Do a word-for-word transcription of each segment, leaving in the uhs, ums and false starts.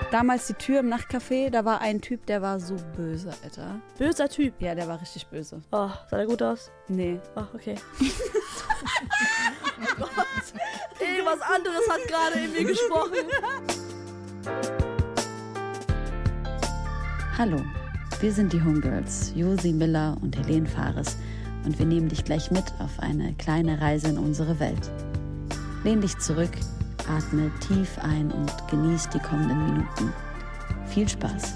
Damals die Tür im Nachtcafé, da war ein Typ, der war so böse, Alter. Böser Typ? Ja, der war richtig böse. Oh, sah der gut aus? Nee. Ach, okay. Oh Gott. Irgendwas anderes hat gerade in mir gesprochen. Hallo, wir sind die Homegirls, Josi Miller und Helene Fares, und wir nehmen dich gleich mit auf eine kleine Reise in unsere Welt. Lehn dich zurück, atme tief ein und genieß die kommenden Minuten. Viel Spaß.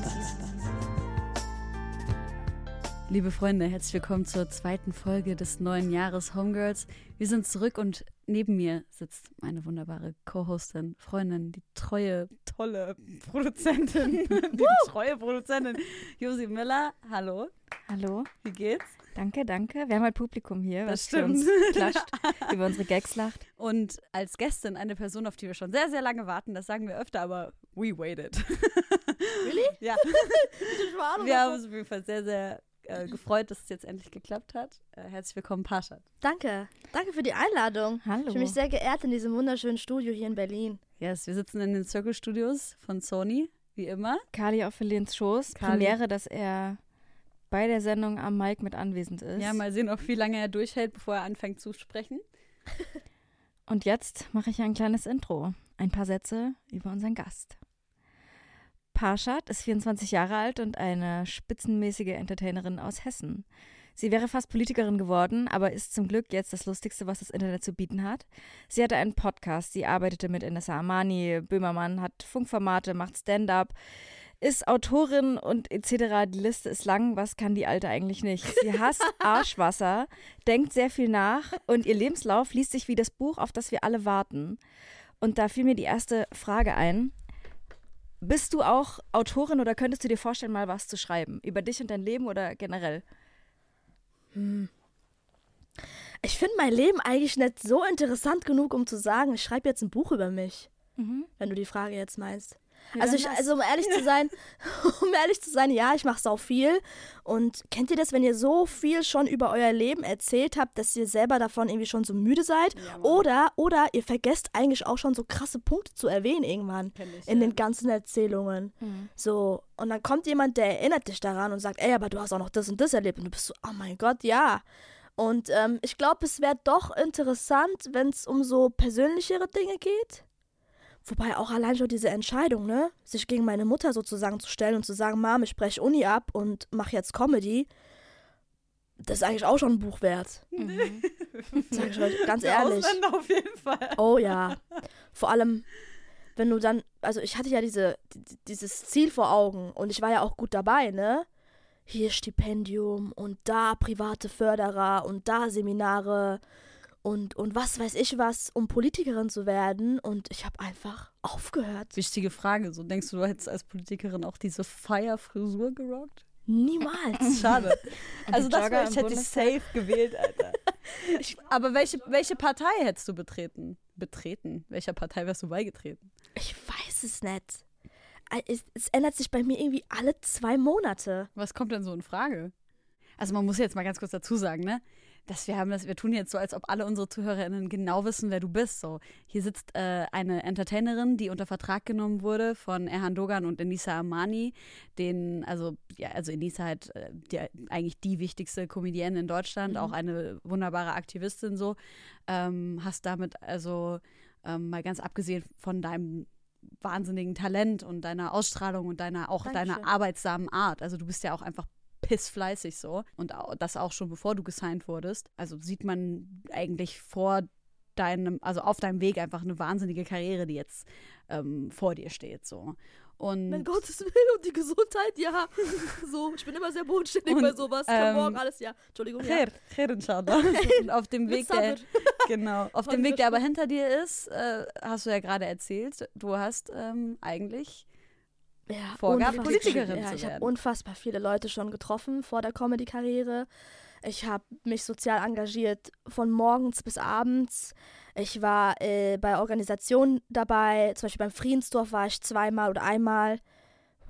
Liebe Freunde, herzlich willkommen zur zweiten Folge des neuen Jahres Homegirls. Wir sind zurück und neben mir sitzt meine wunderbare Co-Hostin, Freundin, die treue, tolle Produzentin, die treue Produzentin Josi Miller. Hallo. Hallo. Wie geht's? Danke, danke. Wir haben halt Publikum hier, Das was stimmt. für uns klatscht, über unsere Gags lacht. Und als Gästin eine Person, auf die wir schon sehr, sehr lange warten. Das sagen wir öfter, aber we waited. Really? Ja. Wir haben uns auf jeden Fall sehr, sehr äh, gefreut, dass es jetzt endlich geklappt hat. Äh, herzlich willkommen, Parshad. Danke. Danke für die Einladung. Hallo. Ich fühle mich sehr geehrt in diesem wunderschönen Studio hier in Berlin. Yes, wir sitzen in den Circle Studios von Sony, wie immer. Kali auf Helens Schoß. Kali. Premiere, dass er bei der Sendung am Mic mit anwesend ist. Ja, mal sehen, ob wie lange er durchhält, bevor er anfängt zu sprechen. Und jetzt mache ich ein kleines Intro. Ein paar Sätze über unseren Gast. Parshad ist vierundzwanzig Jahre alt und eine spitzenmäßige Entertainerin aus Hessen. Sie wäre fast Politikerin geworden, aber ist zum Glück jetzt das Lustigste, was das Internet zu bieten hat. Sie hatte einen Podcast, sie arbeitete mit Enessa Amani, Böhmermann, hat Funkformate, macht Stand-up, ist Autorin und et cetera. Die Liste ist lang, was kann die Alte eigentlich nicht? Sie hasst Arschwasser, denkt sehr viel nach und ihr Lebenslauf liest sich wie das Buch, auf das wir alle warten. Und da fiel mir die erste Frage ein. Bist du auch Autorin oder könntest du dir vorstellen, mal was zu schreiben? Über dich und dein Leben oder generell? Hm. Ich finde mein Leben eigentlich nicht so interessant genug, um zu sagen, ich schreibe jetzt ein Buch über mich. Mhm. Wenn du die Frage jetzt meinst. Ja, also, ich, also um ehrlich zu sein, um ehrlich zu sein, ja, ich mache sau viel. Und kennt ihr das, wenn ihr so viel schon über euer Leben erzählt habt, dass ihr selber davon irgendwie schon so müde seid? Ja, oder, oder ihr vergesst eigentlich auch schon so krasse Punkte zu erwähnen irgendwann ich, in ja. den ganzen Erzählungen. Mhm. So, und dann kommt jemand, der erinnert dich daran und sagt, ey, aber du hast auch noch das und das erlebt. Und du bist so, oh mein Gott, ja. Und ähm, ich glaube, es wäre doch interessant, wenn es um so persönlichere Dinge geht. Wobei auch allein schon diese Entscheidung, ne, sich gegen meine Mutter sozusagen zu stellen und zu sagen, Mom, ich breche Uni ab und mache jetzt Comedy, das ist eigentlich auch schon ein Buch wert. Mhm. Sag ich euch ganz Der ehrlich. Ausländer auf jeden Fall. Oh ja. Vor allem, wenn du dann, also ich hatte ja diese, dieses Ziel vor Augen und ich war ja auch gut dabei, ne? Hier Stipendium und da private Förderer und da Seminare. Und, und was weiß ich was, um Politikerin zu werden. Und ich habe einfach aufgehört. Wichtige Frage. So, denkst du, du hättest als Politikerin auch diese Fire-Frisur gerockt? Niemals. Schade. Also das war, ich hätte dich safe gewählt, Alter. Ich, aber welche, welche Partei hättest du betreten? Betreten? Welcher Partei wärst du beigetreten? Ich weiß es nicht. Es, es ändert sich bei mir irgendwie alle zwei Monate. Was kommt denn so in Frage? Also man muss jetzt mal ganz kurz dazu sagen, ne, dass wir haben das, wir tun jetzt so, als ob alle unsere ZuhörerInnen genau wissen, wer du bist. So, hier sitzt äh, eine Entertainerin, die unter Vertrag genommen wurde von Erhan Dogan und Enessa Amani, den, also ja, also Enessa halt äh, die, eigentlich die wichtigste Comedienne in Deutschland, mhm. auch eine wunderbare Aktivistin so. Ähm, hast damit also ähm, mal ganz abgesehen von deinem wahnsinnigen Talent und deiner Ausstrahlung und deiner auch Dankeschön. deiner arbeitsamen Art. Also du bist ja auch einfach pissfleißig so. Und das auch schon bevor du gesigned wurdest. Also sieht man eigentlich vor deinem, also auf deinem Weg einfach eine wahnsinnige Karriere, die jetzt ähm, vor dir steht. So. Und mein Gottes Willen und die Gesundheit, ja. So, ich bin immer sehr bodenständig bei sowas. Kann ähm, morgen alles, ja. Entschuldigung, Khair, ja. Khair, inshallah. Und auf dem Weg, der, genau, auf dem Weg, der aber hinter dir ist, äh, hast du ja gerade erzählt, du hast ähm, eigentlich Ja, vorgab, Politikerin ja, zu ich habe werden. unfassbar viele Leute schon getroffen vor der Comedy-Karriere. Ich habe mich sozial engagiert von morgens bis abends. Ich war äh, bei Organisationen dabei, zum Beispiel beim Friedensdorf war ich zweimal,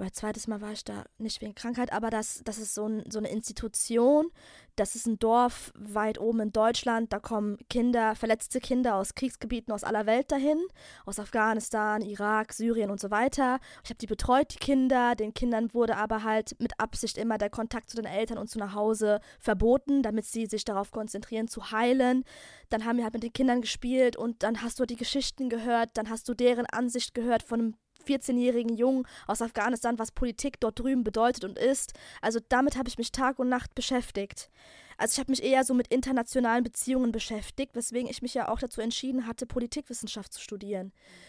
Oder zweites Mal war ich da nicht wegen Krankheit, aber das, das ist so, ein, so eine Institution, das ist ein Dorf weit oben in Deutschland, da kommen Kinder, verletzte Kinder aus Kriegsgebieten aus aller Welt dahin, aus Afghanistan, Irak, Syrien und so weiter. Ich habe die betreut, die Kinder, den Kindern wurde aber halt mit Absicht immer der Kontakt zu den Eltern und zu nach Hause verboten, damit sie sich darauf konzentrieren zu heilen. Dann haben wir halt mit den Kindern gespielt und dann hast du die Geschichten gehört, dann hast du deren Ansicht gehört von einem vierzehnjährigen Jungen aus Afghanistan, was Politik dort drüben bedeutet und ist. Also damit habe ich mich Tag und Nacht beschäftigt. Also ich habe mich eher so mit internationalen Beziehungen beschäftigt, weswegen ich mich ja auch dazu entschieden hatte, Politikwissenschaft zu studieren.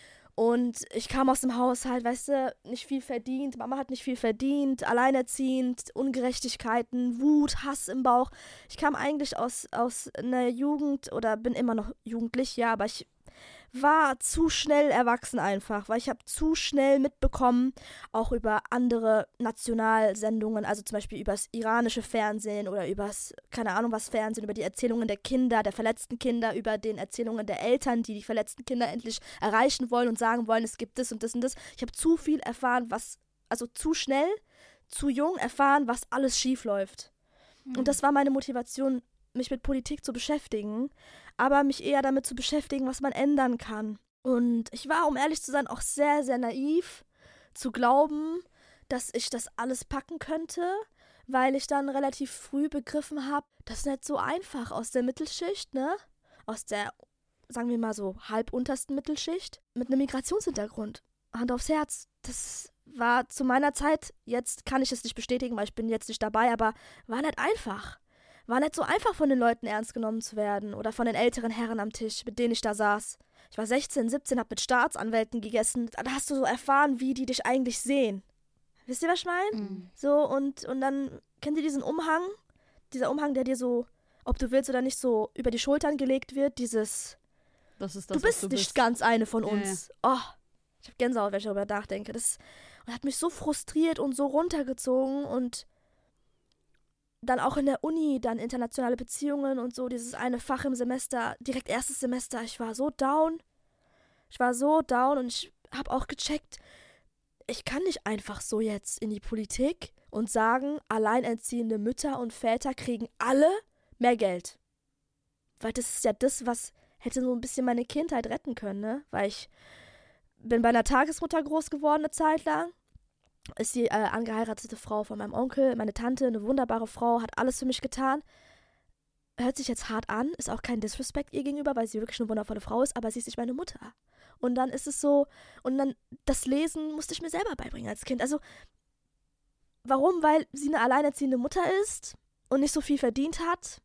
Und ich kam aus dem Haushalt, weißt du, nicht viel verdient, Mama hat nicht viel verdient, alleinerziehend, Ungerechtigkeiten, Wut, Hass im Bauch. Ich kam eigentlich aus, aus einer Jugend oder bin immer noch jugendlich, ja, aber ich war zu schnell erwachsen einfach, weil ich habe zu schnell mitbekommen, auch über andere Nationalsendungen, also zum Beispiel übers iranische Fernsehen oder übers, keine Ahnung was Fernsehen, über die Erzählungen der Kinder, der verletzten Kinder, über den Erzählungen der Eltern, die die verletzten Kinder endlich erreichen wollen und sagen wollen, es gibt das und das und das. Ich habe zu viel erfahren, was, also zu schnell, zu jung erfahren, was alles schief läuft. Mhm. Und das war meine Motivation, mich mit Politik zu beschäftigen, aber mich eher damit zu beschäftigen, was man ändern kann. Und ich war, um ehrlich zu sein, auch sehr, sehr naiv zu glauben, dass ich das alles packen könnte, weil ich dann relativ früh begriffen habe, das ist nicht so einfach aus der Mittelschicht, ne? Aus der, sagen wir mal so, halbuntersten Mittelschicht mit einem Migrationshintergrund. Hand aufs Herz. Das war zu meiner Zeit, jetzt kann ich es nicht bestätigen, weil ich bin jetzt nicht dabei, aber war nicht einfach. War nicht so einfach, von den Leuten ernst genommen zu werden oder von den älteren Herren am Tisch, mit denen ich da saß. Ich war sechzehn, siebzehn, hab mit Staatsanwälten gegessen. Da hast du so erfahren, wie die dich eigentlich sehen. Wisst ihr, was ich meine? Mhm. So, und, und dann, kennt ihr diesen Umhang? Dieser Umhang, der dir so, ob du willst oder nicht, so über die Schultern gelegt wird. Dieses, das ist das, du bist du nicht bist. ganz eine von uns. Ja, ja. Oh, ich hab Gänsehaut, wenn ich darüber nachdenke. Das und hat mich so frustriert und so runtergezogen und dann auch in der Uni, dann internationale Beziehungen und so, dieses eine Fach im Semester, direkt erstes Semester, ich war so down. Ich war so down und ich habe auch gecheckt, ich kann nicht einfach so jetzt in die Politik und sagen, alleinerziehende Mütter und Väter kriegen alle mehr Geld. Weil das ist ja das, was hätte so ein bisschen meine Kindheit retten können, ne? Weil ich bin bei einer Tagesmutter groß geworden eine Zeit lang. Ist die äh, angeheiratete Frau von meinem Onkel, meine Tante, eine wunderbare Frau, hat alles für mich getan. Hört sich jetzt hart an, ist auch kein Disrespect ihr gegenüber, weil sie wirklich eine wundervolle Frau ist, aber sie ist nicht meine Mutter. Und dann ist es so, und dann das Lesen musste ich mir selber beibringen als Kind. Also, warum? Weil sie eine alleinerziehende Mutter ist und nicht so viel verdient hat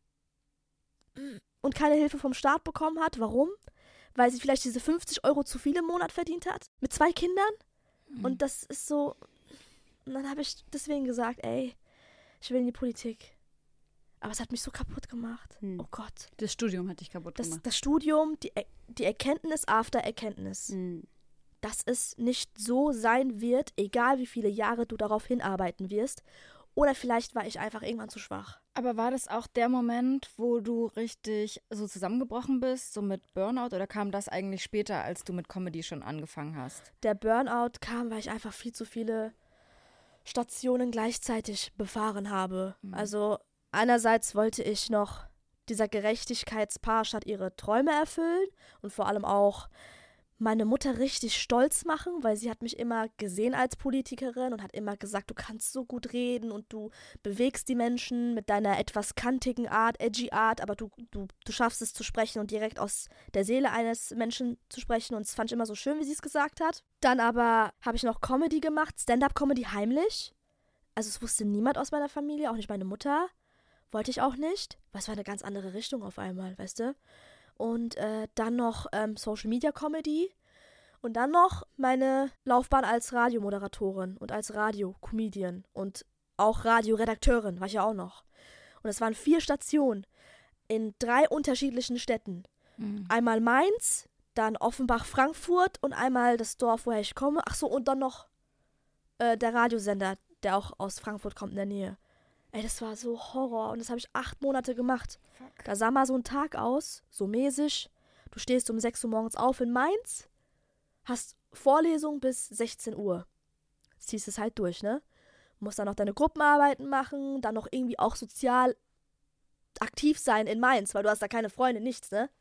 und keine Hilfe vom Staat bekommen hat. Warum? Weil sie vielleicht diese fünfzig Euro zu viel im Monat verdient hat, mit zwei Kindern. Mhm. Und das ist so. Und dann habe ich deswegen gesagt, ey, ich will in die Politik. Aber es hat mich so kaputt gemacht. Hm. Oh Gott. Das Studium hat dich kaputt das, gemacht. Das Studium, die, die Erkenntnis after Erkenntnis. Hm. Dass es nicht so sein wird, egal wie viele Jahre du darauf hinarbeiten wirst. Oder vielleicht war ich einfach irgendwann zu schwach. Aber war das auch der Moment, wo du richtig so zusammengebrochen bist, so mit Burnout? Oder kam das eigentlich später, als du mit Comedy schon angefangen hast? Der Burnout kam, weil ich einfach viel zu viele Stationen gleichzeitig befahren habe. Mhm. Also einerseits wollte ich noch dieser Gerechtigkeitsparstadt ihre Träume erfüllen und vor allem auch meine Mutter richtig stolz machen, weil sie hat mich immer gesehen als Politikerin und hat immer gesagt, du kannst so gut reden und du bewegst die Menschen mit deiner etwas kantigen Art, edgy Art, aber du, du, du schaffst es zu sprechen und direkt aus der Seele eines Menschen zu sprechen und das fand ich immer so schön, wie sie es gesagt hat. Dann aber habe ich noch Comedy gemacht, Stand-up-Comedy heimlich. Also es wusste niemand aus meiner Familie, auch nicht meine Mutter. Wollte ich auch nicht, weil es war eine ganz andere Richtung auf einmal, weißt du? Und äh, dann noch ähm, Social-Media-Comedy und dann noch meine Laufbahn als Radiomoderatorin und als Radio-Comedian und auch Radioredakteurin war ich ja auch noch. Und es waren vier Stationen in drei unterschiedlichen Städten. Mhm. Einmal Mainz, dann Offenbach-Frankfurt und einmal das Dorf, woher ich komme. Ach so, und dann noch äh, der Radiosender, der auch aus Frankfurt kommt in der Nähe. Ey, das war so Horror und das habe ich acht Monate gemacht. Fuck. Da sah mal so ein Tag aus, so mäßig. Du stehst um sechs Uhr morgens auf in Mainz, hast Vorlesung bis sechzehn Uhr. ziehst es halt durch, ne? Musst dann noch deine Gruppenarbeiten machen, dann noch irgendwie auch sozial aktiv sein in Mainz, weil du hast da keine Freunde, nichts, ne?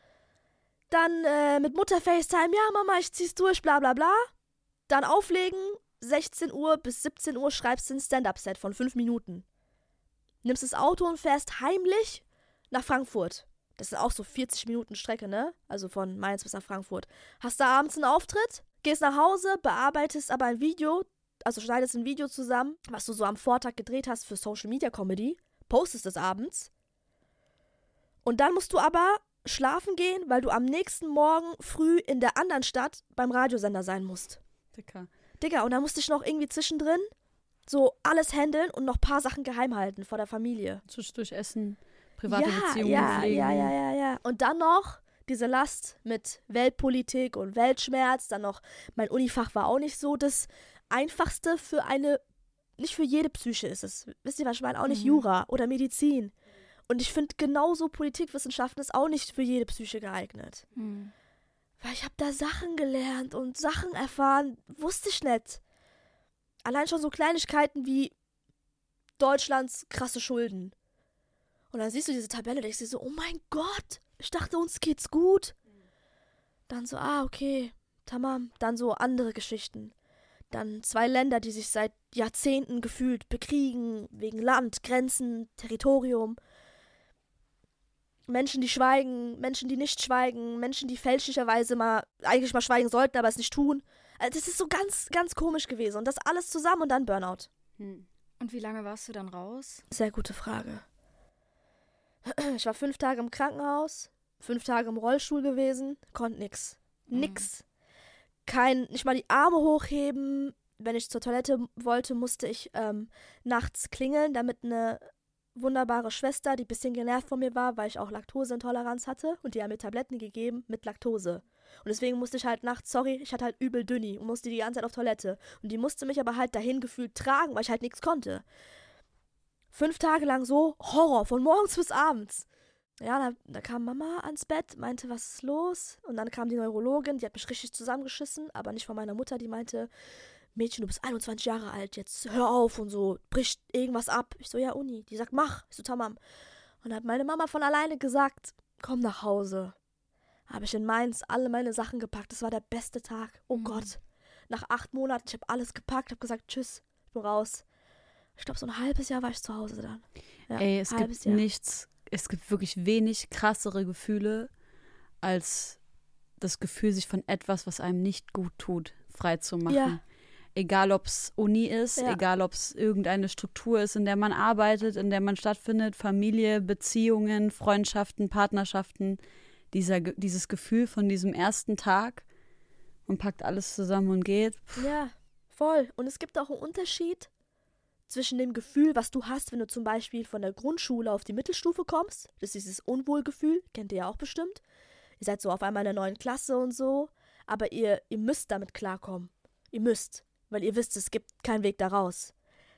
Dann äh, mit Mutter FaceTime, ja Mama, ich zieh's durch, bla bla bla. Dann auflegen, sechzehn Uhr bis siebzehn Uhr schreibst du ein Stand-Up-Set von fünf Minuten. Nimmst das Auto und fährst heimlich nach Frankfurt. Das sind auch so vierzig Minuten Strecke, ne? Also von Mainz bis nach Frankfurt. Hast da abends einen Auftritt, gehst nach Hause, bearbeitest aber ein Video, also schneidest ein Video zusammen, was du so am Vortag gedreht hast für Social Media Comedy, postest es abends. Und dann musst du aber schlafen gehen, weil du am nächsten Morgen früh in der anderen Stadt beim Radiosender sein musst. Dicker. Digga, und dann musste ich noch irgendwie zwischendrin so alles handeln und noch ein paar Sachen geheim halten vor der Familie. Zwischendurch essen, private ja, Beziehungen ja, pflegen. Ja, ja, ja, ja. Und dann noch diese Last mit Weltpolitik und Weltschmerz. Dann noch, mein Unifach war auch nicht so das Einfachste für eine, nicht für jede Psyche ist es. Wisst ihr, was ich meine? Auch nicht Mhm. Jura oder Medizin. Und ich finde, genauso Politikwissenschaften ist auch nicht für jede Psyche geeignet. Hm. Weil ich habe da Sachen gelernt und Sachen erfahren, wusste ich nicht. Allein schon so Kleinigkeiten wie Deutschlands krasse Schulden. Und dann siehst du diese Tabelle, denkst dir so, oh mein Gott, ich dachte, uns geht's gut. Dann so, ah, okay, tamam. Dann so andere Geschichten. Dann zwei Länder, die sich seit Jahrzehnten gefühlt bekriegen, wegen Land, Grenzen, Territorium. Menschen, die schweigen, Menschen, die nicht schweigen, Menschen, die fälschlicherweise mal, eigentlich mal schweigen sollten, aber es nicht tun. Also das ist so ganz, ganz komisch gewesen. Und das alles zusammen und dann Burnout. Hm. Und wie lange warst du dann raus? Sehr gute Frage. Ich war fünf Tage im Krankenhaus, fünf Tage im Rollstuhl gewesen, konnte nix. Nix. Kein, nicht mal die Arme hochheben. Wenn ich zur Toilette wollte, musste ich ähm, nachts klingeln, damit eine wunderbare Schwester, die ein bisschen genervt von mir war, weil ich auch Laktoseintoleranz hatte, und die haben mir Tabletten gegeben mit Laktose. Und deswegen musste ich halt nachts, sorry, ich hatte halt übel Dünni und musste die ganze Zeit auf Toilette. Und die musste mich aber halt dahin gefühlt tragen, weil ich halt nichts konnte. Fünf Tage lang so Horror, von morgens bis abends. Ja, da, da kam Mama ans Bett, meinte, was ist los? Und dann kam die Neurologin, die hat mich richtig zusammengeschissen, aber nicht von meiner Mutter, die meinte, Mädchen, du bist einundzwanzig Jahre alt, jetzt hör auf und so, bricht irgendwas ab. Ich so, ja, Uni. Die sagt, mach. Ich so, tamam. Und dann hat meine Mama von alleine gesagt, komm nach Hause. Habe ich in Mainz alle meine Sachen gepackt. Das war der beste Tag. Oh mhm. Gott. Nach acht Monaten, ich habe alles gepackt, habe gesagt, tschüss, ich bin raus. Ich glaube, so ein halbes Jahr war ich zu Hause dann. Ja, Ey, es gibt Jahr. nichts, es gibt wirklich wenig krassere Gefühle, als das Gefühl, sich von etwas, was einem nicht gut tut, frei zu machen. Ja. Egal, ob es Uni ist, Ja. egal, ob es irgendeine Struktur ist, in der man arbeitet, in der man stattfindet, Familie, Beziehungen, Freundschaften, Partnerschaften. Dieser, dieses Gefühl von diesem ersten Tag, man packt alles zusammen und geht. Ja, voll. Und es gibt auch einen Unterschied zwischen dem Gefühl, was du hast, wenn du zum Beispiel von der Grundschule auf die Mittelstufe kommst. Das ist dieses Unwohlgefühl, kennt ihr ja auch bestimmt. Ihr seid so auf einmal in der neuen Klasse und so, aber ihr, ihr müsst damit klarkommen. Ihr müsst, weil ihr wisst, es gibt keinen Weg da raus.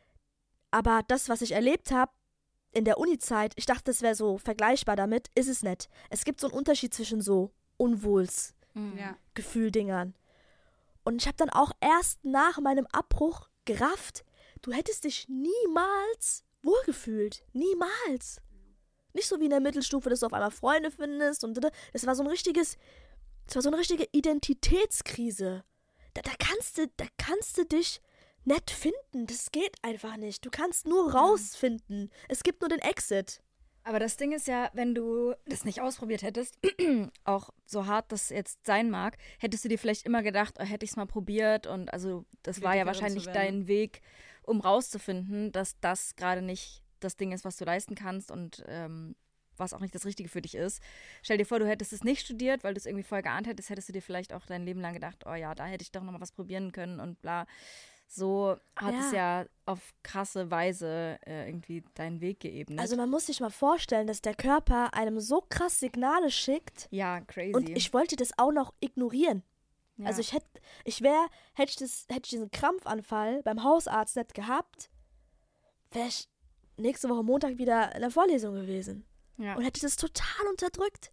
Aber das, was ich erlebt habe in der Uni-Zeit, ich dachte, es wäre so vergleichbar damit, ist es nicht. Es gibt so einen Unterschied zwischen so Unwohls Ja. Gefühldingern. Und ich habe dann auch erst nach meinem Abbruch gerafft, du hättest dich niemals wohlgefühlt. Niemals. Nicht so wie in der Mittelstufe, dass du auf einmal Freunde findest und das war so ein richtiges, das war so eine richtige Identitätskrise. Da, da kannst du, da kannst du dich nicht finden. Das geht einfach nicht. Du kannst nur rausfinden. Es gibt nur den Exit. Aber das Ding ist ja, wenn du das nicht ausprobiert hättest, auch so hart das jetzt sein mag, hättest du dir vielleicht immer gedacht, oh, hätte ich es mal probiert. Und also das war ja Kritikerin wahrscheinlich zu werden. dein Weg, um rauszufinden, dass das gerade nicht das Ding ist, was du leisten kannst und ähm, was auch nicht das Richtige für dich ist. Stell dir vor, du hättest es nicht studiert, weil du es irgendwie vorher geahnt hättest, hättest du dir vielleicht auch dein Leben lang gedacht, oh ja, da hätte ich doch noch mal was probieren können und bla. So hat Ja. es ja auf krasse Weise äh, irgendwie deinen Weg geebnet. Also man muss sich mal vorstellen, dass der Körper einem so krass Signale schickt ja, crazy. und ich wollte das auch noch ignorieren. ja. Also ich hätte, ich wäre, hätte ich, das, hätte ich diesen Krampfanfall beim Hausarzt nicht gehabt, wäre ich nächste Woche Montag wieder in der Vorlesung gewesen ja. und hätte das total unterdrückt.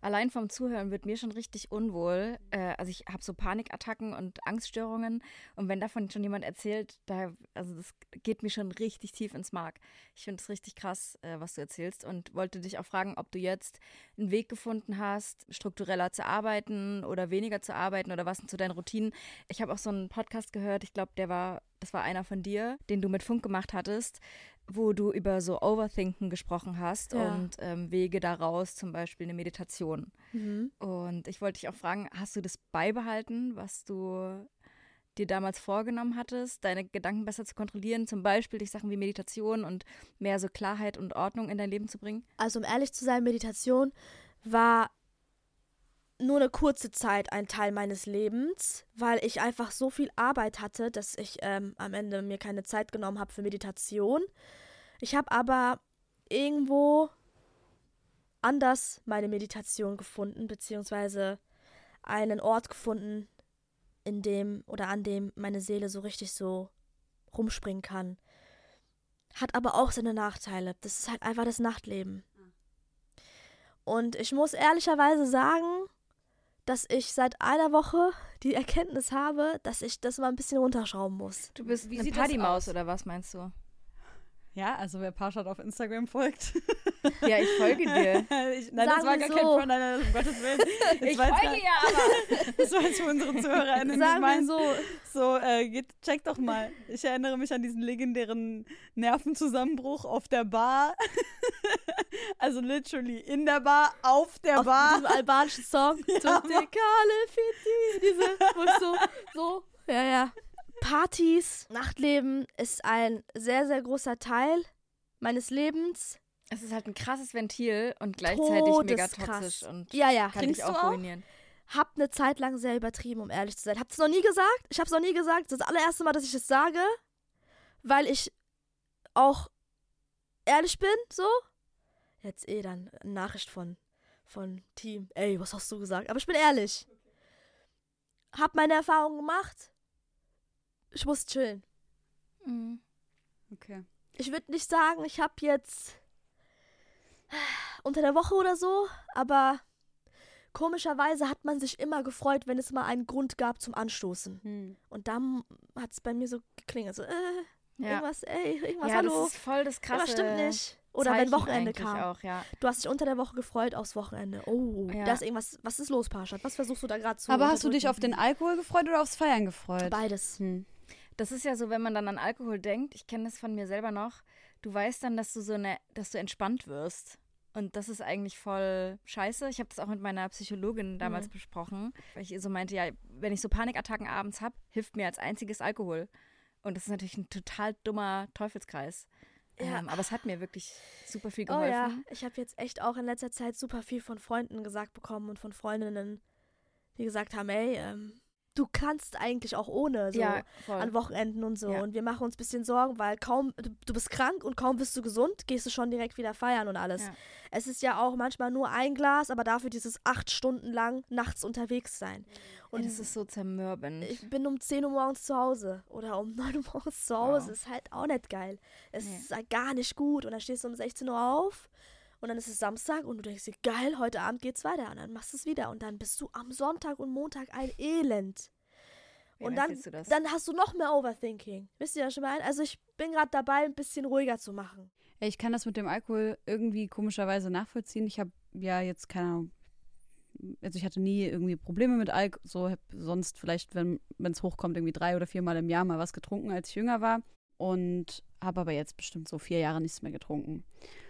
Allein vom Zuhören wird mir schon richtig unwohl. Äh, also ich habe so Panikattacken und Angststörungen. Und wenn davon schon jemand erzählt, da, also das geht mir schon richtig tief ins Mark. Ich finde es richtig krass, äh, was du erzählst. Und wollte dich auch fragen, ob du jetzt einen Weg gefunden hast, struktureller zu arbeiten oder weniger zu arbeiten oder was sind so deine Routinen. Ich habe auch so einen Podcast gehört, ich glaube, der war, das war einer von dir, den du mit Funk gemacht hattest, wo du über so Overthinken gesprochen hast Ja. und ähm, Wege daraus, zum Beispiel eine Meditation. Mhm. Und ich wollte dich auch fragen, hast du das beibehalten, was du dir damals vorgenommen hattest, deine Gedanken besser zu kontrollieren, zum Beispiel durch Sachen wie Meditation und mehr so Klarheit und Ordnung in dein Leben zu bringen? Also um ehrlich zu sein, Meditation war nur eine kurze Zeit ein Teil meines Lebens, weil ich einfach so viel Arbeit hatte, dass ich ähm, am Ende mir keine Zeit genommen habe für Meditation. Ich habe aber irgendwo anders meine Meditation gefunden, beziehungsweise einen Ort gefunden, in dem oder an dem meine Seele so richtig so rumspringen kann. Hat aber auch seine Nachteile. Das ist halt einfach das Nachtleben. Und ich muss ehrlicherweise sagen, dass ich seit einer Woche die Erkenntnis habe, dass ich das mal ein bisschen runterschrauben muss. Du bist Wie eine sieht das Partymaus aus? oder was meinst du? Ja, also wer Parshad auf Instagram folgt. Ja, ich folge dir. ich, nein, Sagen das war wir gar kein so. Front, nein, nein, um Gottes Willen. Ich war jetzt folge gar- ja, aber Das war jetzt für unsere ZuhörerInnen Sagen wir gemeint. so, So, äh, geht, check doch mal. Ich erinnere mich an diesen legendären Nervenzusammenbruch auf der Bar. Also literally in der Bar, auf der auf Bar. diesem albanischen Song, Ja, Tutte Kale Fiti, diese, wo ich so, so, ja, ja. Partys, Nachtleben ist ein sehr, sehr großer Teil meines Lebens. es ist halt ein krasses Ventil und gleichzeitig mega Todeskrass. toxisch und Ja, ja. kann Trinkst dich du auch auch? ruinieren. Hab eine Zeit lang sehr übertrieben, um ehrlich zu sein. Hab's noch nie gesagt. Ich hab's noch nie gesagt. Das ist das allererste Mal, dass ich es sage, weil ich auch ehrlich bin, so. Jetzt eh dann eine Nachricht von, von Team. Ey, was hast du gesagt? Aber ich bin ehrlich. Hab meine Erfahrungen gemacht. Ich muss chillen. Mhm. Okay. Ich würde nicht sagen, ich hab jetzt unter der Woche oder so, aber komischerweise hat man sich immer gefreut, wenn es mal einen Grund gab zum Anstoßen. Hm. Und dann hat es bei mir so geklingelt, so, äh, Ja, irgendwas, ey, irgendwas, ja hallo. das ist voll das krasse Irgendwas stimmt nicht. Oder wenn Zeichen Wochenende eigentlich kam. auch, ja. Du hast dich unter der Woche gefreut aufs Wochenende. Oh, Ja. da ist irgendwas, was ist los, Parshad? Was versuchst du da gerade zu Aber hast du dich unterdrücken? auf den Alkohol gefreut oder aufs Feiern gefreut? Beides. Hm. Das ist ja so, wenn man dann an Alkohol denkt, ich kenne das von mir selber noch, du weißt dann, dass du so eine, dass du entspannt wirst. Und das ist eigentlich voll scheiße. Ich habe das auch mit meiner Psychologin damals Mhm. besprochen, weil ich ihr so meinte, ja, wenn ich so Panikattacken abends habe, hilft mir als einziges Alkohol. Und das ist natürlich ein total dummer Teufelskreis. Ja. Ähm, aber es hat mir wirklich super viel Oh geholfen. ja, ich habe jetzt echt auch in letzter Zeit super viel von Freunden gesagt bekommen und von Freundinnen, die gesagt haben, ey, ähm, du kannst eigentlich auch ohne, so Ja, voll. an Wochenenden und so. Ja. Und wir machen uns ein bisschen Sorgen, weil kaum, du, du bist krank und kaum bist du gesund, gehst du schon direkt wieder feiern und alles. Ja. Es ist ja auch manchmal nur ein Glas, aber dafür dieses acht Stunden lang nachts unterwegs sein. Und Und das ist so zermürbend. ich bin um zehn Uhr morgens zu Hause oder um neun Uhr morgens zu Hause. Wow. Ist halt auch nicht geil. Es Nee. ist halt gar nicht gut. Und dann stehst du um sechzehn Uhr auf und dann ist es Samstag und du denkst dir, geil, heute Abend geht's weiter. Und dann machst du es wieder. Und dann bist du am Sonntag und Montag ein Elend. Wie Und dann, erzählst du das? dann hast du noch mehr Overthinking. Wisst ihr, was ich meine? Also ich bin gerade dabei, ein bisschen ruhiger zu machen. Ja, ich kann das mit dem Alkohol irgendwie komischerweise nachvollziehen. Ich habe ja jetzt keine Ahnung, also ich hatte nie irgendwie Probleme mit Alkohol, so hab sonst vielleicht, wenn es hochkommt, irgendwie drei oder viermal im Jahr mal was getrunken, als ich jünger war und habe aber jetzt bestimmt so vier Jahre nichts mehr getrunken.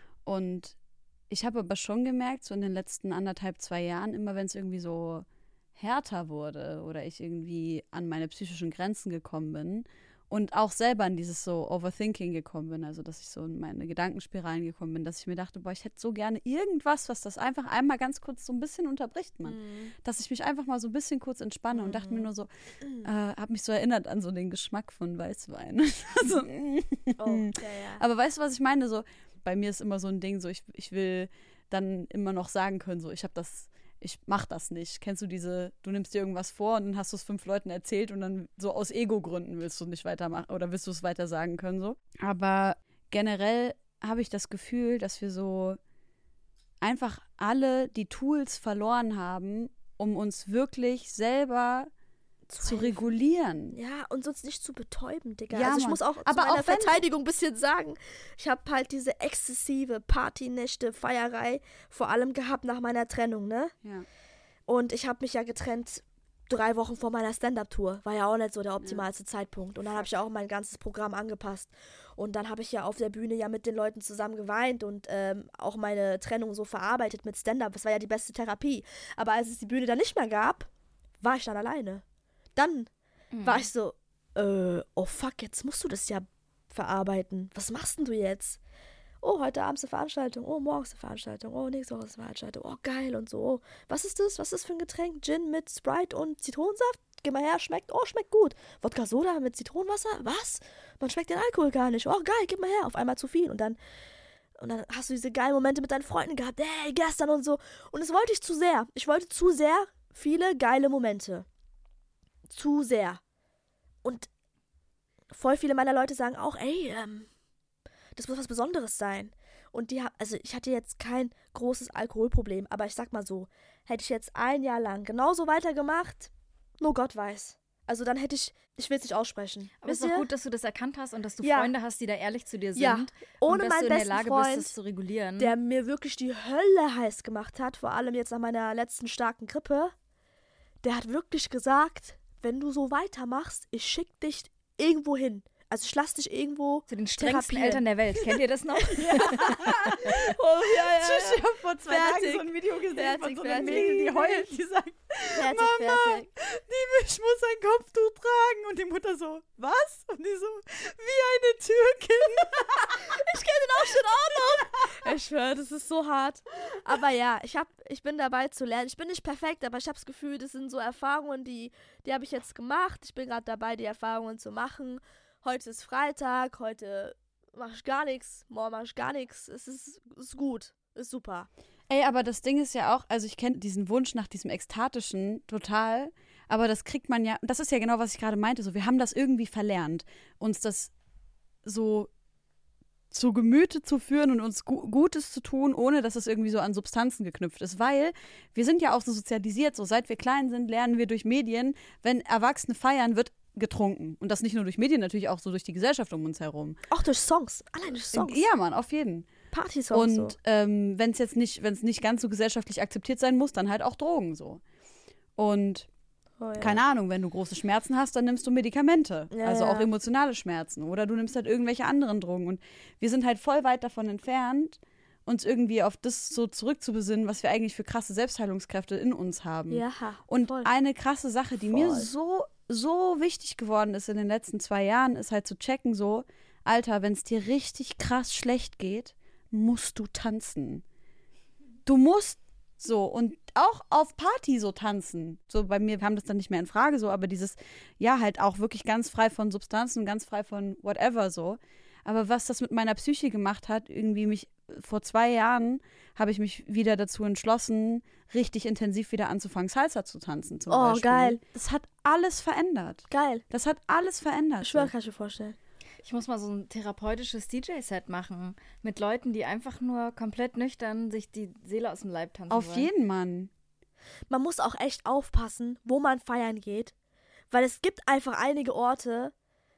Und ich habe aber schon gemerkt, so in den letzten anderthalb, zwei Jahren, immer wenn es irgendwie so härter wurde oder ich irgendwie an meine psychischen Grenzen gekommen bin und auch selber in dieses so Overthinking gekommen bin, also dass ich so in meine Gedankenspiralen gekommen bin, dass ich mir dachte, boah, ich hätte so gerne irgendwas, was das einfach einmal ganz kurz so ein bisschen unterbricht, Mann. Mhm. Dass ich mich einfach mal so ein bisschen kurz entspanne und dachte mir nur so, äh, habe mich so erinnert an so den Geschmack von Weißwein. so, Oh, ja, ja. aber weißt du, was ich meine? So, bei mir ist immer so ein Ding, so ich, ich will dann immer noch sagen können, so ich habe das, ich mach das nicht. Kennst du diese, du nimmst dir irgendwas vor und dann hast du es fünf Leuten erzählt und dann so aus Ego-Gründen willst du nicht weitermachen oder willst du es weiter sagen können so. Aber generell habe ich das Gefühl, dass wir so einfach alle die Tools verloren haben, um uns wirklich selber zu, zu regulieren. Ja, und sonst nicht zu betäuben, Digga. Ja, also ich Mann. muss auch Aber zu meiner auch wenn- Verteidigung ein bisschen sagen, ich habe halt diese exzessive Partynächte, Feierei vor allem gehabt nach meiner Trennung, ne? Ja. Und ich habe mich ja getrennt drei Wochen vor meiner Stand-Up-Tour. War ja auch nicht so der optimalste ja. Zeitpunkt. Und dann habe ich ja auch mein ganzes Programm angepasst. Und dann habe ich ja auf der Bühne ja mit den Leuten zusammen geweint und ähm, auch meine Trennung so verarbeitet mit Stand-Up. Das war ja die beste Therapie. Aber als es die Bühne dann nicht mehr gab, war ich dann alleine. Dann mhm. war ich so, äh, oh fuck, jetzt musst du das ja verarbeiten. Was machst denn du jetzt? Oh, heute Abend ist eine Veranstaltung. Oh, morgens eine Veranstaltung. Oh, nächste Woche ist eine Veranstaltung. Oh, geil und so. Oh, was ist das? Was ist das für ein Getränk? Gin mit Sprite und Zitronensaft? Geh mal her, schmeckt. Oh, schmeckt gut. Wodka Soda mit Zitronenwasser? Was? Man schmeckt den Alkohol gar nicht. Oh, geil, gib mal her. Auf einmal zu viel. Und dann, und dann hast du diese geilen Momente mit deinen Freunden gehabt. Hey, gestern und so. Und das wollte ich zu sehr. Ich wollte zu sehr viele geile Momente. Zu sehr. Und voll viele meiner Leute sagen auch, ey, ähm, das muss was Besonderes sein. Und die haben, also ich hatte jetzt kein großes Alkoholproblem, aber ich sag mal so, hätte ich jetzt ein Jahr lang genauso weitergemacht, nur Gott weiß. Also dann hätte ich, ich will es nicht aussprechen. Aber es ist doch gut, dass du das erkannt hast und dass du ja. Freunde hast, die da ehrlich zu dir sind. Ja, ohne und dass meinen du in der besten Lage Freund, bist, das zu regulieren. Der mir wirklich die Hölle heiß gemacht hat, vor allem jetzt nach meiner letzten starken Grippe. Der hat wirklich gesagt, wenn du so weitermachst, ich schick dich irgendwo hin. Also ich lass dich irgendwo zu den strengsten therapieren. Eltern der Welt. Kennt ihr das noch? ja. Oh, ja, ja, ja. Ich habe vor zwei Fertig. Tagen so ein Video gesehen Fertig, von so einer fertig. Mädel, die heult, die sagt, Fertig, Mama, fertig. die, ich muss ein Kopftuch tragen. Und die Mutter so, was? Und die so, wie eine Türkin. Ich kenne den auch schon auch noch. Ich schwöre, das ist so hart. Aber ja, ich, hab, ich bin dabei zu lernen. Ich bin nicht perfekt, aber ich habe das Gefühl, das sind so Erfahrungen, die, die habe ich jetzt gemacht. Ich bin gerade dabei, die Erfahrungen zu machen. Heute ist Freitag, heute mache ich gar nichts, morgen mache ich gar nichts. Es ist, ist gut, ist super. Ey, aber das Ding ist ja auch, also ich kenne diesen Wunsch nach diesem Ekstatischen total, aber das kriegt man ja, das ist ja genau, was ich gerade meinte, so wir haben das irgendwie verlernt, uns das so zu Gemüte zu führen und uns Gu- Gutes zu tun, ohne dass es irgendwie so an Substanzen geknüpft ist, weil wir sind ja auch so sozialisiert, so seit wir klein sind, lernen wir durch Medien, wenn Erwachsene feiern, wird getrunken. Und das nicht nur durch Medien, natürlich auch so durch die Gesellschaft um uns herum. Auch durch Songs, allein durch Songs. Ja, Mann, auf jeden. Party-Songs Und so. ähm, wenn es jetzt nicht, wenn es nicht ganz so gesellschaftlich akzeptiert sein muss, dann halt auch Drogen so. Und Oh, ja. keine Ahnung, wenn du große Schmerzen hast, dann nimmst du Medikamente. Ja, also ja. auch emotionale Schmerzen. Oder du nimmst halt irgendwelche anderen Drogen. Und wir sind halt voll weit davon entfernt, uns irgendwie auf das so zurückzubesinnen, was wir eigentlich für krasse Selbstheilungskräfte in uns haben. Ja, Und voll. eine krasse Sache, die Voll. mir so, so wichtig geworden ist in den letzten zwei Jahren, ist halt zu checken so, Alter, wenn es dir richtig krass schlecht geht, musst du tanzen. Du musst so und auch auf Party so tanzen. So bei mir kam das dann nicht mehr in Frage so, aber dieses, ja, halt auch wirklich ganz frei von Substanzen, ganz frei von whatever so. Aber was das mit meiner Psyche gemacht hat, irgendwie mich, vor zwei Jahren habe ich mich wieder dazu entschlossen, richtig intensiv wieder anzufangen, Salsa zu tanzen zum Oh, Beispiel. geil. Das hat alles verändert. Geil. Das hat alles verändert. Ich schwöre, kann ich mir vorstellen. Ich muss mal so ein therapeutisches D J-Set machen mit Leuten, die einfach nur komplett nüchtern sich die Seele aus dem Leib tanzen Auf wollen. jeden Mann. Man muss auch echt aufpassen, wo man feiern geht, weil es gibt einfach einige Orte,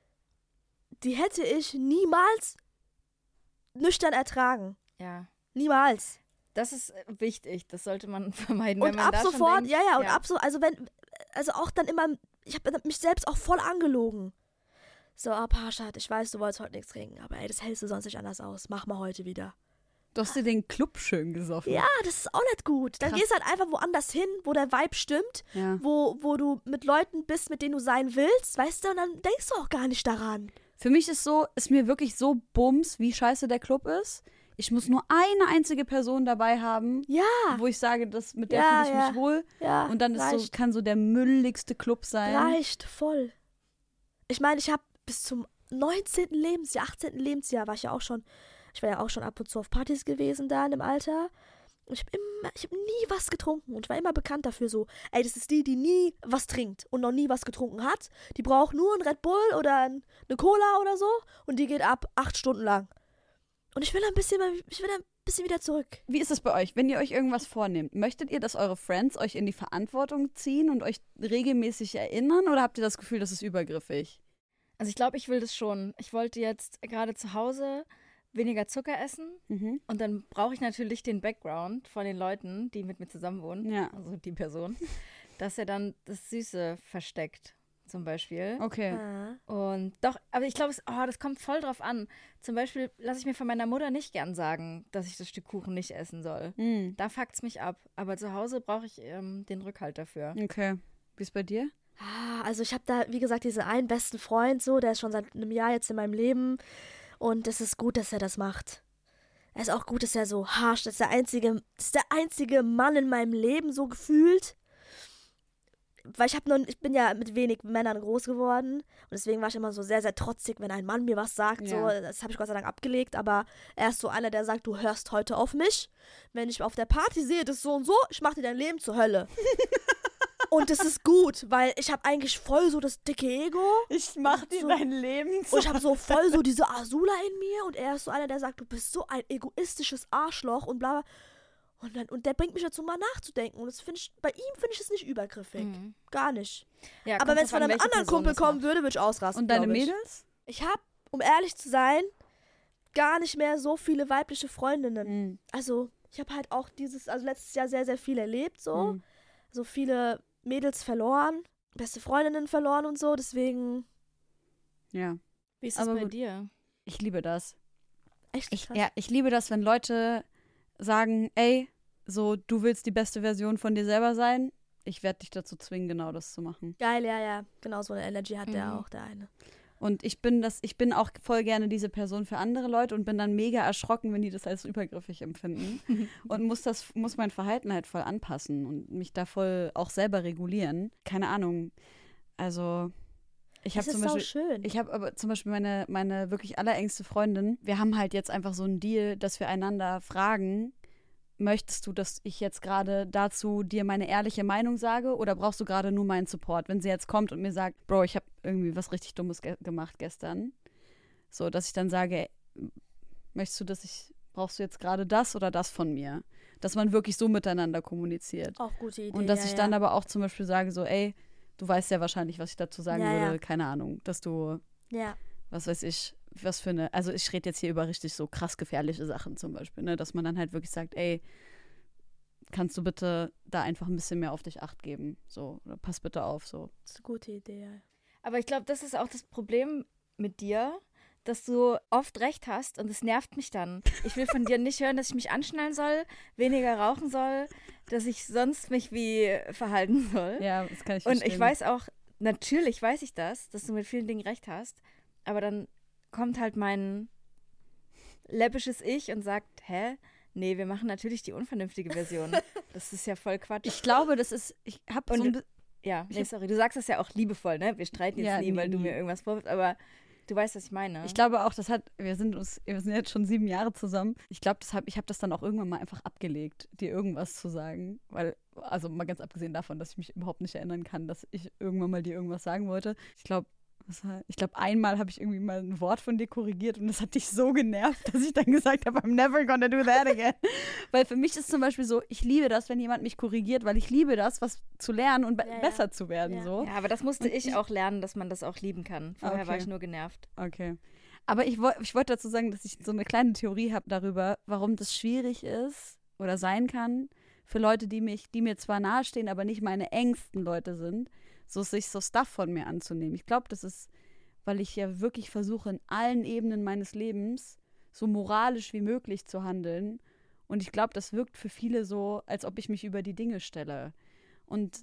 die hätte ich niemals nüchtern ertragen. Ja, Niemals. das ist wichtig. Das sollte man vermeiden, Und wenn man ab da schon sofort, denkt, ja, ja, und ab so, also wenn, also auch dann immer, ich habe mich selbst auch voll angelogen. So, ah, Parshad, ich weiß, du wolltest heute nichts trinken, aber ey, das hältst du sonst nicht anders aus. Mach mal heute wieder. Du hast dir den Club schön gesoffen. Ja, das ist auch nicht gut. Dann Krass. gehst du halt einfach woanders hin, wo der Vibe stimmt, Ja. wo, wo du mit Leuten bist, mit denen du sein willst, weißt du, und dann denkst du auch gar nicht daran. Für mich ist so, ist mir wirklich so bums, wie scheiße der Club ist. Ich muss nur eine einzige Person dabei haben, Ja, wo ich sage, das, mit der Ja, fühle ich ja. mich wohl. ja. Und dann ist so, reicht, kann so der mülligste Club sein. reicht voll. Ich meine, ich habe bis zum neunzehnten Lebensjahr, achtzehnten Lebensjahr war ich ja auch schon, ich war ja auch schon ab und zu auf Partys gewesen da in dem Alter. Und ich habe immer, ich habe nie was getrunken und ich war immer bekannt dafür so, ey, das ist die, die nie was trinkt und noch nie was getrunken hat. Die braucht nur einen Red Bull oder ein, eine Cola oder so und die geht ab acht Stunden lang. Und ich will ein bisschen, ich will ein bisschen wieder zurück. Wie ist es bei euch, wenn ihr euch irgendwas vornehmt? Möchtet ihr, dass eure Friends euch in die Verantwortung ziehen und euch regelmäßig erinnern oder habt ihr das Gefühl, das ist übergriffig? Also ich glaube, ich will das schon. Ich wollte jetzt gerade zu Hause weniger Zucker essen Mhm. und dann brauche ich natürlich den Background von den Leuten, die mit mir zusammen wohnen, Ja. also die Person, dass er dann das Süße versteckt, zum Beispiel. Okay. Ah. Und doch, aber ich glaube, es- oh, das kommt voll drauf an. Zum Beispiel lasse ich mir von meiner Mutter nicht gern sagen, dass ich das Stück Kuchen nicht essen soll. Mhm. Da fuckt's mich ab. Aber zu Hause brauche ich ähm, den Rückhalt dafür. Okay. Wie ist bei dir? Ah, also ich habe da, wie gesagt, diesen einen besten Freund so, der ist schon seit einem Jahr jetzt in meinem Leben und es ist gut, dass er das macht. Es ist auch gut, dass er so harsch, das ist der einzige, das ist der einzige Mann in meinem Leben so gefühlt. Weil ich habe noch, ich bin ja mit wenig Männern groß geworden und deswegen war ich immer so sehr, sehr trotzig, wenn ein Mann mir was sagt. So, Ja. das habe ich Gott sei Dank abgelegt, aber er ist so einer, der sagt, du hörst heute auf mich. Wenn ich auf der Party sehe, das ist so und so, ich mache dir dein Leben zur Hölle. Und das ist gut, weil ich habe eigentlich voll so das dicke Ego Ich mach dir dein Leben und ich habe so voll so diese Azula in mir und er ist so einer, der sagt, du bist so ein egoistisches Arschloch und bla bla. Und, dann, und der bringt mich dazu, mal nachzudenken. Und das finde ich, bei ihm finde ich es nicht übergriffig. Mhm. Gar nicht. Ja, Aber kommt wenn es drauf von an, einem welche anderen Person Kumpel das kommen macht. würde, würde ich ausrasten. Und deine glaub ich. Mädels? Ich habe, um ehrlich zu sein, gar nicht mehr so viele weibliche Freundinnen. Mhm. Also, ich habe halt auch dieses, also letztes Jahr sehr, sehr viel erlebt, so. Mhm. So viele Mädels verloren, beste Freundinnen verloren und so. Deswegen, Ja. Wie ist das Aber bei gut. dir? Ich liebe das. echt Ich, krass. ja, ich liebe das, wenn Leute sagen, ey, so, du willst die beste Version von dir selber sein. Ich werde dich dazu zwingen, genau das zu machen. Geil, ja, ja. Genau so eine Energy hat der Mhm. auch, der eine. Und ich bin das, ich bin auch voll gerne diese Person für andere Leute und bin dann mega erschrocken, wenn die das als übergriffig empfinden. Und muss das, muss mein Verhalten halt voll anpassen und mich da voll auch selber regulieren. Keine Ahnung. Also, ich habe Das ist zum auch Beispiel. schön. Ich habe aber zum Beispiel meine, meine wirklich allerengste Freundin, wir haben halt jetzt einfach so einen Deal, dass wir einander fragen, möchtest du, dass ich jetzt gerade dazu dir meine ehrliche Meinung sage oder brauchst du gerade nur meinen Support? Wenn sie jetzt kommt und mir sagt, Bro, ich habe irgendwie was richtig Dummes ge gemacht gestern, so, dass ich dann sage, ey, möchtest du, dass ich, brauchst du jetzt gerade das oder das von mir? Dass man wirklich so miteinander kommuniziert. Auch gute Idee. Und dass ja, ich ja. dann aber auch zum Beispiel sage, so, ey, du weißt ja wahrscheinlich, was ich dazu sagen Ja, ja. würde, keine Ahnung, dass du Ja. was weiß ich, was für eine, also ich rede jetzt hier über richtig so krass gefährliche Sachen zum Beispiel, ne, dass man dann halt wirklich sagt, ey, kannst du bitte da einfach ein bisschen mehr auf dich Acht geben, so, oder pass bitte auf, so. Das ist eine gute Idee, ja. Aber ich glaube, das ist auch das Problem mit dir, dass du oft recht hast und es nervt mich dann. Ich will von dir nicht hören, dass ich mich anschnallen soll, weniger rauchen soll, dass ich sonst mich wie verhalten soll. Ja, das kann ich Und verstehen. ich weiß auch, natürlich weiß ich das, dass du mit vielen Dingen recht hast, aber dann kommt halt mein läppisches Ich und sagt, hä? Nee, wir machen natürlich die unvernünftige Version. Das ist ja voll Quatsch. Ich glaube, das ist, ich hab Und so ein bi- ja, nee, sorry, du sagst das ja auch liebevoll, ne? Wir streiten jetzt Ja, nie, weil nie, du nie. mir irgendwas vorwirfst, aber du weißt, was ich meine. ich glaube auch, das hat, wir sind uns, wir sind jetzt schon sieben Jahre zusammen. Ich glaube, das hab, ich habe das dann auch irgendwann mal einfach abgelegt, dir irgendwas zu sagen, weil, also mal ganz abgesehen davon, dass ich mich überhaupt nicht erinnern kann, dass ich irgendwann mal dir irgendwas sagen wollte. Ich glaube, Was war- Ich glaube, einmal habe ich irgendwie mal ein Wort von dir korrigiert und das hat dich so genervt, dass ich dann gesagt habe, I'm never gonna do that again. Weil für mich ist zum Beispiel so, ich liebe das, wenn jemand mich korrigiert, weil ich liebe das, was zu lernen und be Ja, ja. besser zu werden. Ja. So. ja, aber das musste Und ich ich- auch lernen, dass man das auch lieben kann. Vorher war Okay. ich nur genervt. Okay. Aber ich, woll- ich wollte dazu sagen, dass ich so eine kleine Theorie habe darüber, warum das schwierig ist oder sein kann für Leute, die mich, die mir zwar nahestehen, aber nicht meine engsten Leute sind, so sich so Stuff von mir anzunehmen. Ich glaube, das ist, weil ich ja wirklich versuche, in allen Ebenen meines Lebens so moralisch wie möglich zu handeln. Und ich glaube, das wirkt für viele so, als ob ich mich über die Dinge stelle. Und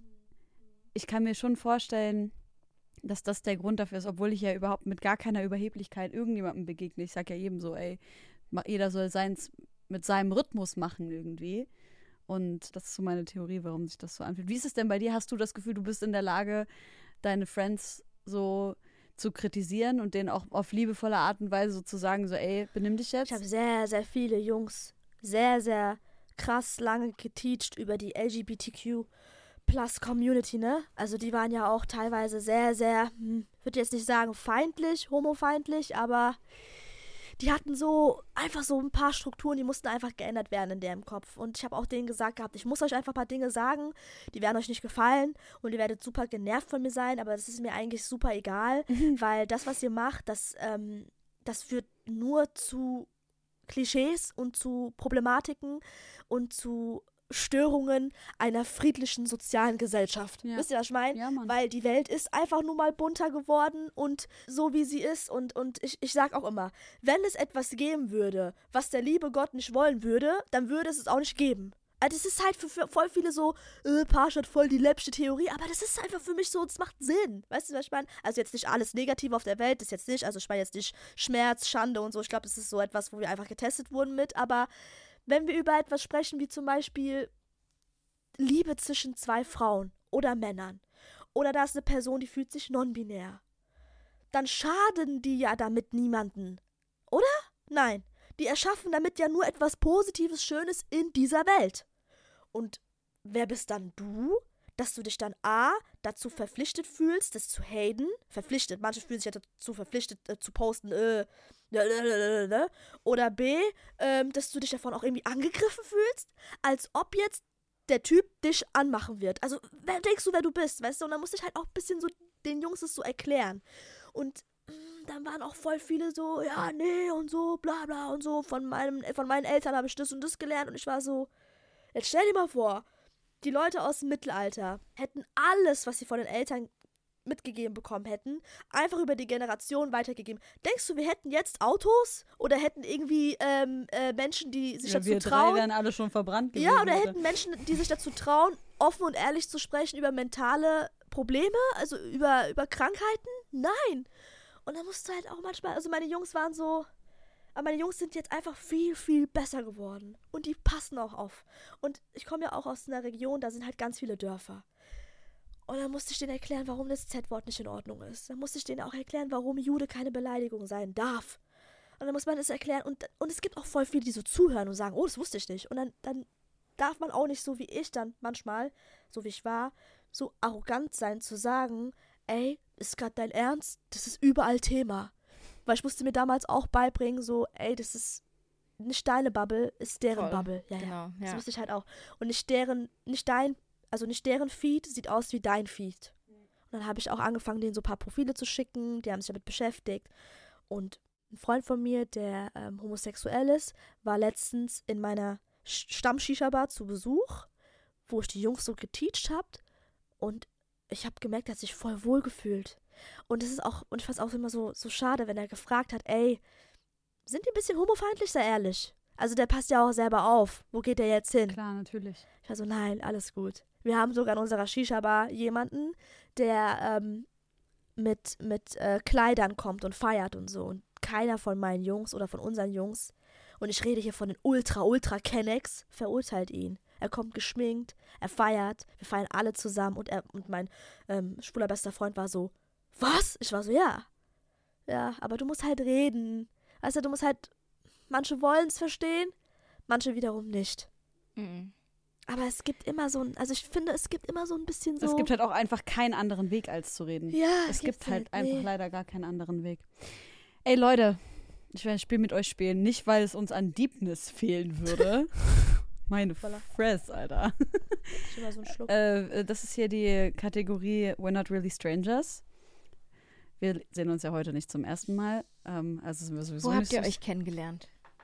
ich kann mir schon vorstellen, dass das der Grund dafür ist, obwohl ich ja überhaupt mit gar keiner Überheblichkeit irgendjemandem begegne. Ich sage ja jedem so, ey, ma- jeder soll seins mit seinem Rhythmus machen irgendwie. Und das ist so meine Theorie, warum sich das so anfühlt. Wie ist es denn bei dir? Hast du das Gefühl, du bist in der Lage, deine Friends so zu kritisieren und denen auch auf liebevolle Art und Weise so zu sagen, so, ey, benimm dich jetzt? Ich habe sehr, sehr viele Jungs sehr, sehr krass lange geteacht über die L G B T Q Plus Community, ne? Also die waren ja auch teilweise sehr, sehr, hm, ich würde jetzt nicht sagen feindlich, homofeindlich, aber die hatten so einfach so ein paar Strukturen, die mussten einfach geändert werden in deren Kopf. Und ich habe auch denen gesagt gehabt, ich muss euch einfach ein paar Dinge sagen, die werden euch nicht gefallen und ihr werdet super genervt von mir sein, aber das ist mir eigentlich super egal, mhm. weil das, was ihr macht, das, ähm, das führt nur zu Klischees und zu Problematiken und zu Störungen einer friedlichen sozialen Gesellschaft. Ja. Wisst ihr, was ich meine? Ja, Mann. Weil die Welt ist einfach nur mal bunter geworden und so, wie sie ist. Und, und ich, ich sag auch immer, wenn es etwas geben würde, was der liebe Gott nicht wollen würde, dann würde es es auch nicht geben. Also das ist halt für, für voll viele so, äh, Parshad voll die läppsche Theorie, aber das ist einfach für mich so, das macht Sinn. Weißt du, was ich meine? Also jetzt nicht alles Negative auf der Welt, das jetzt nicht, also ich meine jetzt nicht Schmerz, Schande und so, ich glaube, das ist so etwas, wo wir einfach getestet wurden mit, aber wenn wir über etwas sprechen, wie zum Beispiel Liebe zwischen zwei Frauen oder Männern, oder da ist eine Person, die fühlt sich non-binär, dann schaden die ja damit niemanden, oder? Nein, die erschaffen damit ja nur etwas Positives, Schönes in dieser Welt. Und wer bist dann du, dass du dich dann A, dazu verpflichtet fühlst, das zu haten, verpflichtet, manche fühlen sich ja dazu verpflichtet, äh, zu posten, äh, oder B, ähm, dass du dich davon auch irgendwie angegriffen fühlst, als ob jetzt der Typ dich anmachen wird. Also, wer denkst du, wer du bist, weißt du? Und dann musste ich halt auch ein bisschen so den Jungs das so erklären. Und mh, dann waren auch voll viele so, ja, nee und so, bla bla und so. Von, meinem, von meinen Eltern habe ich das und das gelernt. Und ich war so, jetzt stell dir mal vor, die Leute aus dem Mittelalter hätten alles, was sie von den Eltern mitgegeben bekommen hätten, einfach über die Generation weitergegeben. Denkst du, wir hätten jetzt Autos oder hätten irgendwie ähm, äh, Menschen, die sich ja, dazu wir trauen? Wir wären alle schon verbrannt gewesen. Ja, oder hätten Menschen, die sich dazu trauen, offen und ehrlich zu sprechen über mentale Probleme, also über, über Krankheiten? Nein. Und dann musst du halt auch manchmal, also meine Jungs waren so, aber meine Jungs sind jetzt einfach viel, viel besser geworden. Und die passen auch auf. Und ich komme ja auch aus einer Region, da sind halt ganz viele Dörfer. Und dann musste ich denen erklären, warum das Z-Wort nicht in Ordnung ist. Dann musste ich denen auch erklären, warum Jude keine Beleidigung sein darf. Und dann muss man das erklären. Und, und es gibt auch voll viele, die so zuhören und sagen, oh, das wusste ich nicht. Und dann, dann darf man auch nicht so wie ich dann manchmal, so wie ich war, so arrogant sein zu sagen, ey, ist gerade dein Ernst? Das ist überall Thema. Weil ich musste mir damals auch beibringen, so, ey, das ist nicht deine Bubble, ist deren Voll. Bubble. Ja, Genau, ja. Das ja. wusste ich halt auch. Und nicht deren, nicht dein Also nicht deren Feed sieht aus wie dein Feed. Und dann habe ich auch angefangen, denen so ein paar Profile zu schicken, die haben sich damit beschäftigt. Und ein Freund von mir, der ähm, homosexuell ist, war letztens in meiner Stamm-Shisha-Bar zu Besuch, wo ich die Jungs so geteacht habe. Und ich habe gemerkt, er hat sich voll wohl gefühlt. Und es ist auch, und ich fand es auch immer so, so schade, wenn er gefragt hat, ey, sind die ein bisschen homofeindlich, sei ehrlich? Also der passt ja auch selber auf. Wo geht der jetzt hin? Klar, natürlich. Ich war so, nein, alles gut. Wir haben sogar in unserer Shisha-Bar jemanden, der ähm, mit, mit äh, Kleidern kommt und feiert und so. Und keiner von meinen Jungs oder von unseren Jungs, und ich rede hier von den Ultra-Ultra-Kennex, verurteilt ihn. Er kommt geschminkt, er feiert, wir feiern alle zusammen. Und, er, und mein ähm, schwuler bester Freund war so, was? Ich war so, ja. Ja, aber du musst halt reden. Weißt du, du musst halt, manche wollen es verstehen, manche wiederum nicht. Mhm. Aber es gibt immer so ein, also ich finde, es gibt immer so ein bisschen so. Es gibt halt auch einfach keinen anderen Weg, als zu reden. Ja, es gibt halt nee. einfach leider gar keinen anderen Weg. Ey, Leute, ich werde ein Spiel mit euch spielen, nicht weil es uns an Deepness fehlen würde. Meine Fress, Alter. Schon mal so einen Schluck. äh, das ist hier die Kategorie We're Not Really Strangers. Wir sehen uns ja heute nicht zum ersten Mal. Ähm, also sind wir sowieso Wo habt nicht ihr so euch kennengelernt?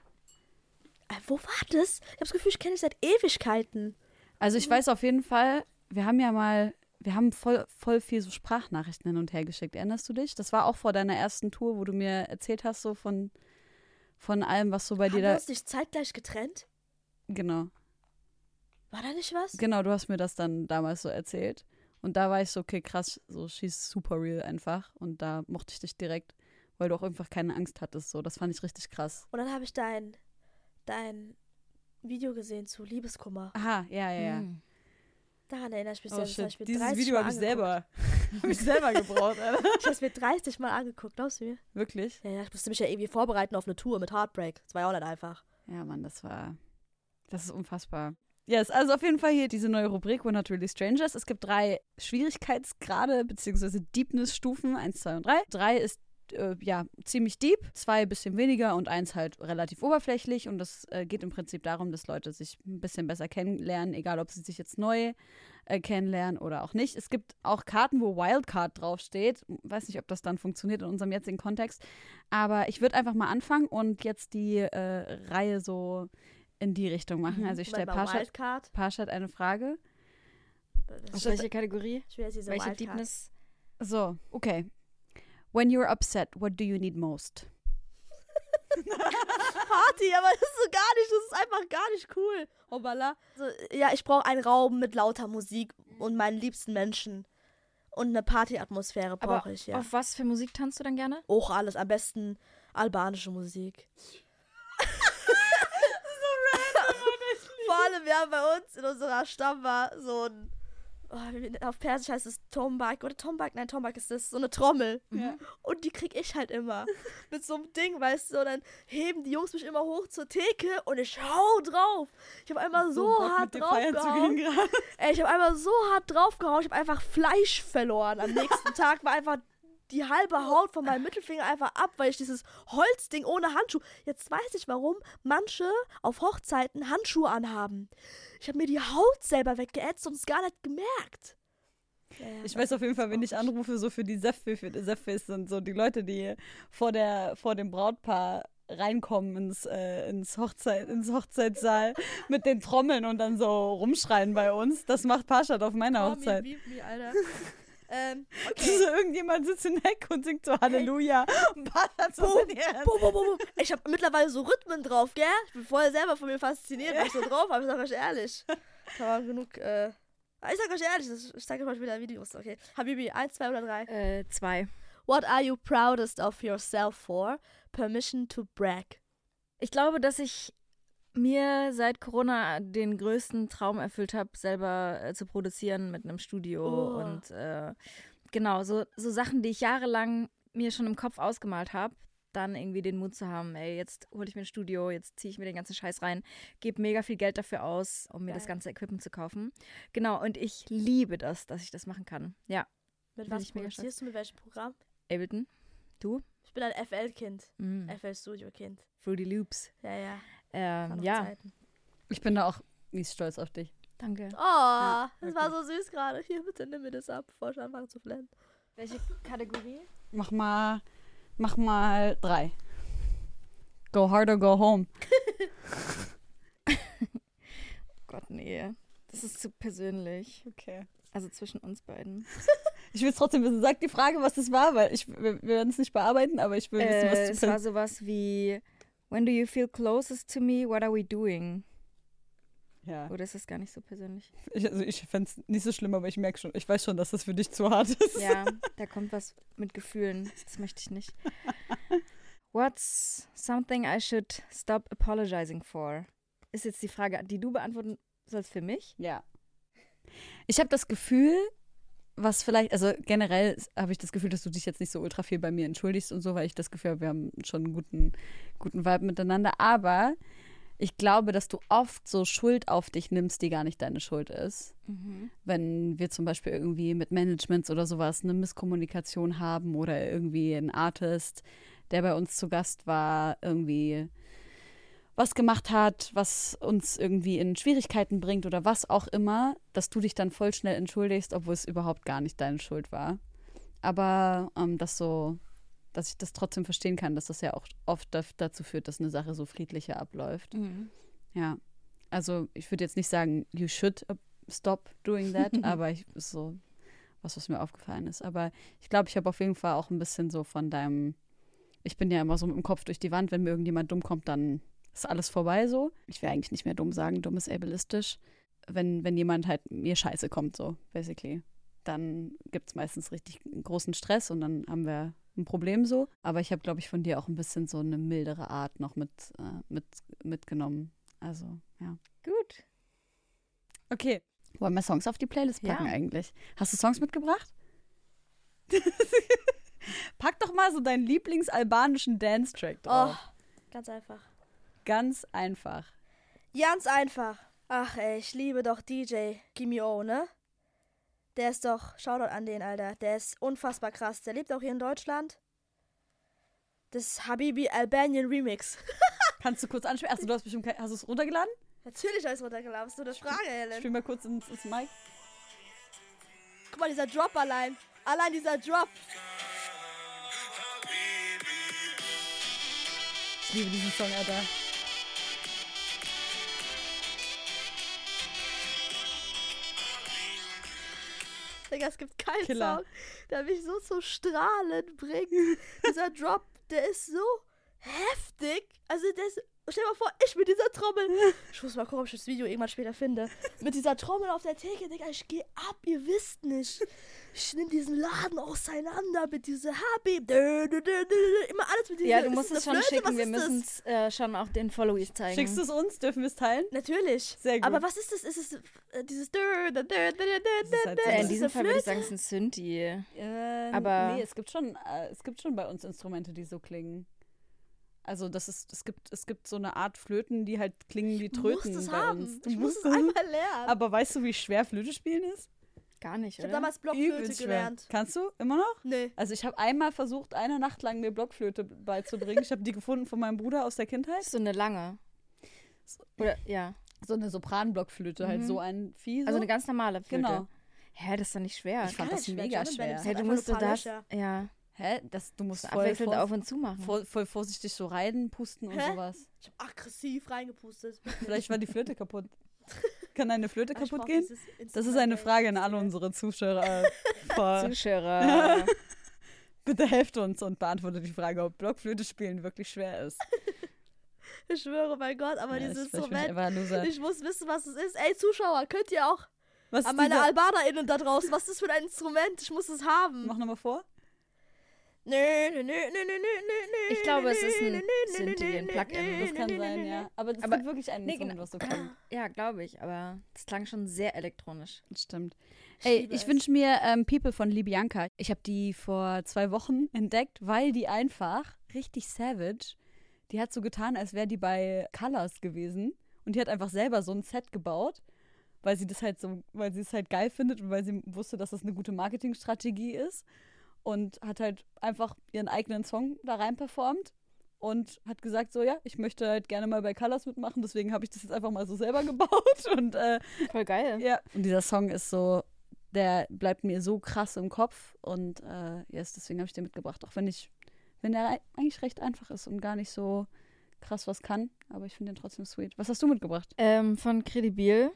Äh, wo war das? Ich habe das Gefühl, ich kenne dich seit Ewigkeiten. Also ich weiß auf jeden Fall, wir haben ja mal, wir haben voll, voll viel so Sprachnachrichten hin und her geschickt. Erinnerst du dich? Das war auch vor deiner ersten Tour, wo du mir erzählt hast, so von, von allem, was so bei Haben dir wir da. uns nicht zeitgleich getrennt? Genau. War da nicht was? Genau, du hast mir das dann damals so erzählt. Und da war ich so, okay, krass, so she's super real einfach. Und da mochte ich dich direkt, weil du auch einfach keine Angst hattest. So, das fand ich richtig krass. Und dann habe ich dein, dein Video gesehen zu Liebeskummer. Aha, ja, ja, ja. Mhm. Daran erinnere ich mich Oh sehr. Das habe ich shit, mir dieses dreißig Video Mal habe ich angeguckt. selber, habe ich selber gebraucht, Alter. Ich habe es mir dreißig Mal angeguckt, glaubst du mir? Wirklich? Ja, ja, ich musste mich ja irgendwie vorbereiten auf eine Tour mit Heartbreak. Das war ja auch nicht einfach. Ja, Mann, das war, das ist unfassbar. Yes, also auf jeden Fall hier diese neue Rubrik We're Not Really Strangers. Es gibt drei Schwierigkeitsgrade bzw. Deepness-Stufen, eins, zwei und drei. Drei ist äh, ja, ziemlich deep, zwei bisschen weniger und eins halt relativ oberflächlich. Und das äh, geht im Prinzip darum, dass Leute sich ein bisschen besser kennenlernen, egal ob sie sich jetzt neu äh, kennenlernen oder auch nicht. Es gibt auch Karten, wo Wildcard draufsteht. Weiß nicht, ob das dann funktioniert in unserem jetzigen Kontext. Aber ich würde einfach mal anfangen und jetzt die äh, Reihe so in die Richtung machen. Also ich stelle Parshad, Parshad eine Frage. Aus welcher Kategorie? Ich will jetzt diese Welche Wildcard. Deepness? So, okay. When you're upset, what do you need most? Party, aber das ist so gar nicht, das ist einfach gar nicht cool. Hoppala. So, ja, ich brauche einen Raum mit lauter Musik und meinen liebsten Menschen. Und eine Partyatmosphäre brauche ich, ja. Auf was für Musik tanzt du dann gerne? Auch alles, am besten albanische Musik. Vor allem, wir haben bei uns in unserer Stammbar so ein, oh, auf Persisch heißt es Tombak, oder Tombak, nein, Tombak ist das, so eine Trommel. Ja. Und die krieg ich halt immer. Mit so einem Ding, weißt du, und dann heben die Jungs mich immer hoch zur Theke und ich hau drauf. Ich habe einmal so, so hart draufgehauen. Ey, ich habe einmal so hart draufgehauen, ich habe einfach Fleisch verloren. Am nächsten Tag war einfach die halbe Haut von meinem Mittelfinger einfach ab, weil ich dieses Holzding ohne Handschuh. Jetzt weiß ich, warum manche auf Hochzeiten Handschuhe anhaben. Ich habe mir die Haut selber weggeätzt und es gar nicht gemerkt. Ja, ich weiß auf jeden Fall, wenn ich anrufe, so für die Seffe, für die Seffe sind so die Leute, die vor, der, vor dem Brautpaar reinkommen ins, äh, ins, Hochzeit, ins Hochzeitssaal mit den Trommeln und dann so rumschreien bei uns. Das macht Parshad auf meiner Hochzeit. Me, me, Alter. Ähm, okay. So, irgendjemand sitzt in Heck und singt so Halleluja und Parshad so boom, in die Hand. boom, boom, boom. Ich habe mittlerweile so Rhythmen drauf, gell? Ich bin vorher selber von mir fasziniert, was ich so drauf habe. Ich sag euch ehrlich. Da war genug, äh... Ich sag euch ehrlich, ich zeige euch wieder Videos, okay. Habibi, eins, zwei oder drei? Äh, zwei. What are you proudest of yourself for? Permission to brag. Ich glaube, dass ich mir seit Corona den größten Traum erfüllt habe, selber äh, zu produzieren mit einem Studio Oh. und äh, genau, so, so Sachen, die ich jahrelang mir schon im Kopf ausgemalt habe, dann irgendwie den Mut zu haben, ey, jetzt hole ich mir ein Studio, jetzt ziehe ich mir den ganzen Scheiß rein, gebe mega viel Geld dafür aus, um mir Geil. das ganze Equipment zu kaufen. Genau, und ich liebe das, dass ich das machen kann. Ja, Mit Bin was ich mega produzierst du, mit welchem Programm? Ableton, du? Ich bin ein F L-Kind. Mm. F L-Studio-Kind. Fruity Loops. Ja, ja. Ähm, War noch ja, Zeiten. Ich bin da auch mies stolz auf dich. danke. Oh, das wirklich. war so süß gerade. Hier, bitte nimm mir das ab, bevor ich anfange zu flennen. Welche Kategorie? Mach mal, mach mal drei. Go hard or go home. Gott, nee. Das ist zu persönlich. Okay. Also zwischen uns beiden. Ich will es trotzdem wissen. Sag die Frage, was das war, weil ich, wir, wir werden es nicht bearbeiten, aber ich will wissen, Äh, was es du war sowas wie When do you feel closest to me? What are we doing? Ja. Oder ist das gar nicht so persönlich? Ich, also ich fände es nicht so schlimm, aber ich merke schon, ich weiß schon, dass das für dich zu hart ist. Ja, da kommt was mit Gefühlen. Das möchte ich nicht. What's something I should stop apologizing for? Ist jetzt die Frage, die du beantworten sollst für mich? Ja. Ich habe das Gefühl, was vielleicht, also generell habe ich das Gefühl, dass du dich jetzt nicht so ultra viel bei mir entschuldigst und so, weil ich das Gefühl habe, wir haben schon einen guten, guten Vibe miteinander. Aber ich glaube, dass du oft so Schuld auf dich nimmst, die gar nicht deine Schuld ist. Mhm. Wenn wir zum Beispiel irgendwie mit Managements oder sowas eine Misskommunikation haben oder irgendwie ein Artist, der bei uns zu Gast war, irgendwie was gemacht hat, was uns irgendwie in Schwierigkeiten bringt oder was auch immer, dass du dich dann voll schnell entschuldigst, obwohl es überhaupt gar nicht deine Schuld war. Aber ähm, das so, dass ich das trotzdem verstehen kann, dass das ja auch oft da- dazu führt, dass eine Sache so friedlicher abläuft. Mhm. Ja, also ich würde jetzt nicht sagen, you should stop doing that, aber ich, ist so was, was mir aufgefallen ist. Aber ich glaube, ich habe auf jeden Fall auch ein bisschen so von deinem, ich bin ja immer so mit dem Kopf durch die Wand, wenn mir irgendjemand dumm kommt, dann ist alles vorbei so. Ich will eigentlich nicht mehr dumm sagen, dumm ist ableistisch. Wenn, wenn jemand halt mir scheiße kommt, so, basically, dann gibt es meistens richtig großen Stress und dann haben wir ein Problem so. Aber ich habe, glaube ich, von dir auch ein bisschen so eine mildere Art noch mit, äh, mit, mitgenommen. Also, ja. Gut. Okay. Wollen wir Songs auf die Playlist packen Ja. eigentlich? Hast du Songs mitgebracht? Pack doch mal so deinen Lieblingsalbanischen Dance-Track Oh, drauf. ganz einfach. Ganz einfach. Ganz einfach. Ach ey, ich liebe doch D J Gimio, ne? Der ist doch, Shoutout an den, Alter. Der ist unfassbar krass. Der lebt auch hier in Deutschland. Das Habibi Albanian Remix. Kannst du kurz anspielen? Achso, du hast bestimmt kein, hast du es runtergeladen? Natürlich habe ich es runtergeladen. Was ist nur eine Frage, Helen? Spiel mal kurz ins, ins Mic. Guck mal, dieser Drop allein. Allein dieser Drop. Ich liebe diesen Song, Alter. Digga, es gibt keinen Killer. Song, der mich so zum Strahlen bringt. Dieser Drop, der ist so heftig. Also, der ist. Stell dir mal vor, ich mit dieser Trommel. Ich muss mal gucken, ob ich das Video irgendwann später finde. Mit dieser Trommel auf der Theke, Digga, ich geh ab, ihr wisst nicht. Ich nehm diesen Laden auseinander mit dieser Habib. Immer alles mit dieser. Ja, du musst ist es das eine schon Flöte? schicken. Was Wir ist müssen es äh, schon auch den Followies zeigen. Schickst du es uns? Dürfen wir es teilen? Natürlich. Sehr gut. Aber was ist das? Ist es äh, dieses. ist halt so- Äh, in das diesem Fall würde ich sagen, es ist ein Synthi. Äh, Aber- nee, es gibt schon, äh, es gibt schon bei uns Instrumente, die so klingen. Also das ist, es gibt, es gibt so eine Art Flöten, die halt klingen wie Du Tröten musst es bei haben. uns. Du Ich muss musst es einmal lernen. Aber weißt du, wie schwer Flöte spielen ist? Gar nicht, Ich habe oder? damals Blockflöte Übelst schwer. gelernt. Kannst du? Immer noch? Nee. Also ich habe einmal versucht, eine Nacht lang mir Blockflöte beizubringen. Ich habe die gefunden von meinem Bruder aus der Kindheit. So eine lange. Oder, ja. So eine Sopranblockflöte, halt Mhm. so ein Vieh. So. Also eine ganz normale Flöte. Genau. Hä, das ist doch nicht schwer. Ich fand Gar das nicht schwer. mega John und Ben, schwer. das Hey, hat du einfach musst nur doch ein paar das. Löcher. Ja. Hä? Das, du musst So voll, abwechselnd voll, auf und zu machen. voll, voll vorsichtig so rein, pusten und Hä? sowas. Ich habe aggressiv reingepustet. Vielleicht war die Flöte kaputt. Kann deine Flöte Aber ich kaputt brauch gehen? dieses Das ist eine Instagram-Game. Frage an alle unsere Zuschauer. Vor- Zuschauer. Bitte helft uns und beantwortet die Frage, ob Blockflöte spielen wirklich schwer ist. Ich schwöre, mein Gott, aber Ja, dieses ich- vielleicht bin ich Instrument. einfach ein Loser. Ich muss wissen, was es ist. Ey, Zuschauer, könnt ihr auch Was an ist meine dieser- AlbanerInnen da draußen, was ist das für ein Instrument? Ich muss es haben. Mach nochmal vor. Nö, nö, nö, nö, nö, nö, nö, Ich glaube, es ist ein nö, nö, Synthi, nö, ein nö, Plugin. nö, Das kann nö, nö, sein, nö, ja. nö. Aber das Aber- ist wirklich ein nee, Instrument, genau. was so klingt. Ja, glaube ich, aber es klang schon sehr elektronisch. Das stimmt. Ich Ey, liebe ich es. wünsche mir ähm, People von Libianca. Ich habe die vor zwei Wochen entdeckt, weil die einfach richtig savage, die hat so getan, als wäre die bei Colors gewesen. Und die hat einfach selber so ein Set gebaut, weil sie das halt so, weil sie es halt geil findet und weil sie wusste, dass das eine gute Marketingstrategie ist. Und hat halt einfach ihren eigenen Song da rein performt und hat gesagt so, ja, ich möchte halt gerne mal bei Colors mitmachen, deswegen habe ich das jetzt einfach mal so selber gebaut. Und äh, Voll geil. ja. Und dieser Song ist so, der bleibt mir so krass im Kopf und äh, yes, deswegen habe ich den mitgebracht. Auch wenn ich, wenn der eigentlich recht einfach ist und gar nicht so krass was kann, aber ich finde den trotzdem sweet. Was hast du mitgebracht? Ähm, von Credibil.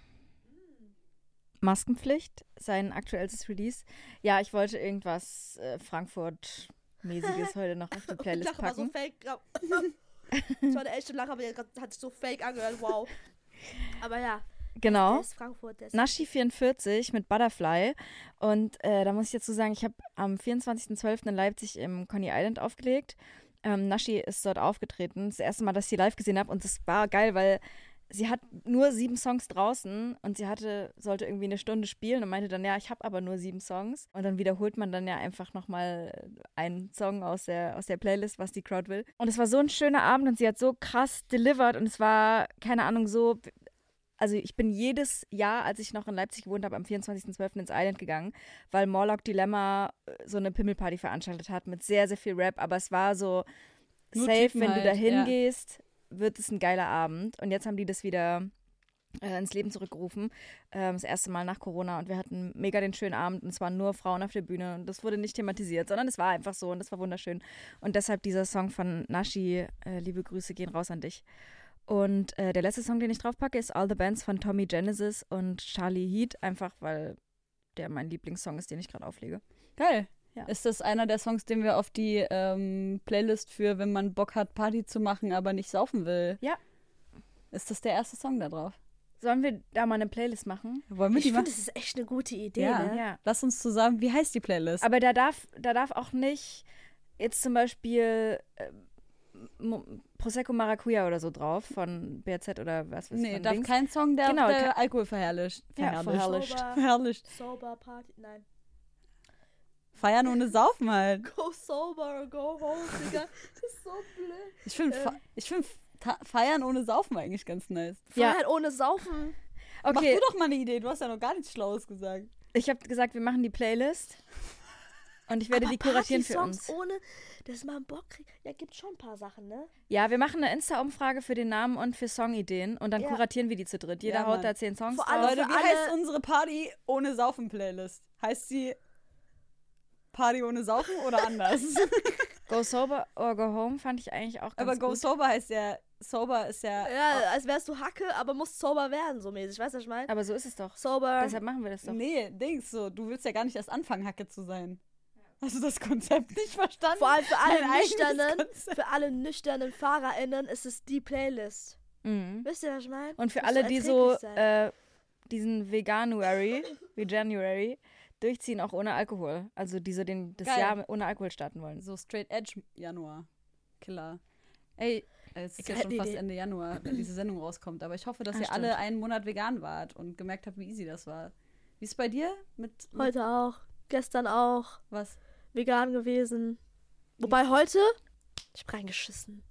Maskenpflicht, sein aktuelles Release. Ja, ich wollte irgendwas äh, Frankfurt-mäßiges heute noch auf die Ich Playlist lache mal so packen. fake. Das war eine echte Lache, aber der hat sich so fake angehört. Wow. Aber ja, Genau. der ist Frankfurt. Der ist Nashi vierundvierzig mit Butterfly. Und äh, da muss ich dazu sagen, ich habe am vierundzwanzigsten zwölften in Leipzig im Coney Island aufgelegt. Ähm, Nashi ist dort aufgetreten. Das erste Mal, dass ich sie live gesehen habe. Und das war geil, weil sie hat nur sieben Songs draußen und sie hatte, sollte irgendwie eine Stunde spielen und meinte dann, ja, ich habe aber nur sieben Songs. Und dann wiederholt man dann ja einfach nochmal einen Song aus der, aus der Playlist, was die Crowd will. Und es war so ein schöner Abend und sie hat so krass delivered und es war, keine Ahnung, so... Also ich bin jedes Jahr, als ich noch in Leipzig gewohnt habe, am vierundzwanzigsten zwölften ins Island gegangen, weil Morlock Dilemma äh, so eine Pimmelparty veranstaltet hat mit sehr, sehr viel Rap. Aber es war so Nur safe, Typen wenn du halt, da ja. hingehst, wird es ein geiler Abend. Und jetzt haben die das wieder äh, ins Leben zurückgerufen. Ähm, das erste Mal nach Corona. Und wir hatten mega den schönen Abend. Und es waren nur Frauen auf der Bühne. Und das wurde nicht thematisiert, sondern es war einfach so. Und das war wunderschön. Und deshalb dieser Song von Nashi, äh, liebe Grüße gehen raus an dich. Und äh, der letzte Song, den ich draufpacke, ist All the Bands von Tommy Genesis und Charlie Heat, einfach weil der mein Lieblingssong ist, den ich gerade auflege. Geil. Ja. Ist das einer der Songs, den wir auf die ähm, Playlist für, wenn man Bock hat, Party zu machen, aber nicht saufen will? Ja. Ist das der erste Song da drauf? Sollen wir da mal eine Playlist machen? Wollen wir Ich die finde, machen? das ist echt eine gute Idee, Ja. ne? Ja. Lass uns zusammen, wie heißt die Playlist? Aber da darf, da darf auch nicht jetzt zum Beispiel äh, Mo- Prosecco Maracuja oder so drauf von B R Z oder was weiß ich. nee, von darf Dings. kein Song, der, Genau, der kein- Alkohol verherrlicht. Ja, Verherrlicht. verherrlicht. Verherrlicht. Sober Party, nein. Feiern ohne Saufen halt. Go sober or go home, Digga. Das ist so blöd. Ich finde Ähm. ich find Ta- Feiern ohne Saufen eigentlich ganz nice. Ja. Feiern ohne Saufen. Mach Okay, du doch mal eine Idee, du hast ja noch gar nichts Schlaues gesagt. ich habe gesagt, wir machen die Playlist Und ich werde Aber die kuratieren für Party-Songs uns. ohne, dass man Bock kriegt. Ja, gibt schon ein paar Sachen, ne? Ja, wir machen eine Insta-Umfrage für den Namen und für Songideen und dann Ja. kuratieren wir die zu dritt. Jeder Ja, haut Mann. da zehn Songs Vor drauf. allem- Leute, für wie alle- heißt unsere Party ohne Saufen-Playlist? Heißt sie Party ohne Saufen oder anders? Go Sober or Go Home fand ich eigentlich auch ganz Aber Go gut. Sober heißt ja, Sober ist ja, Ja, als wärst du Hacke, aber musst sober werden, so mäßig. Weißt du, was ich meine? Aber so ist es doch. Sober. Deshalb machen wir das doch. nee, Dings, so, du willst ja gar nicht erst anfangen, Hacke zu sein. Hast du das Konzept nicht verstanden? Vor allem für alle Dein eigenes nüchternen, Konzept. für alle nüchternen FahrerInnen ist es die Playlist. Mhm. Wisst ihr, was ich meine? Und für Muss alle, so die so erträglich sein. äh, diesen Veganuary, wie January, durchziehen, auch ohne Alkohol. Also die so den, das Geil. Jahr ohne Alkohol starten wollen. So Straight Edge Januar. Killer. Ey, es ist ja Geile schon fast Idee. Ende Januar, wenn diese Sendung rauskommt. Aber ich hoffe, dass Ah, ihr stimmt. alle einen Monat vegan wart und gemerkt habt, wie easy das war. Wie ist es bei dir? Mit, mit Heute auch. Gestern auch. was? Vegan gewesen. Wobei heute, ich hab reingeschissen.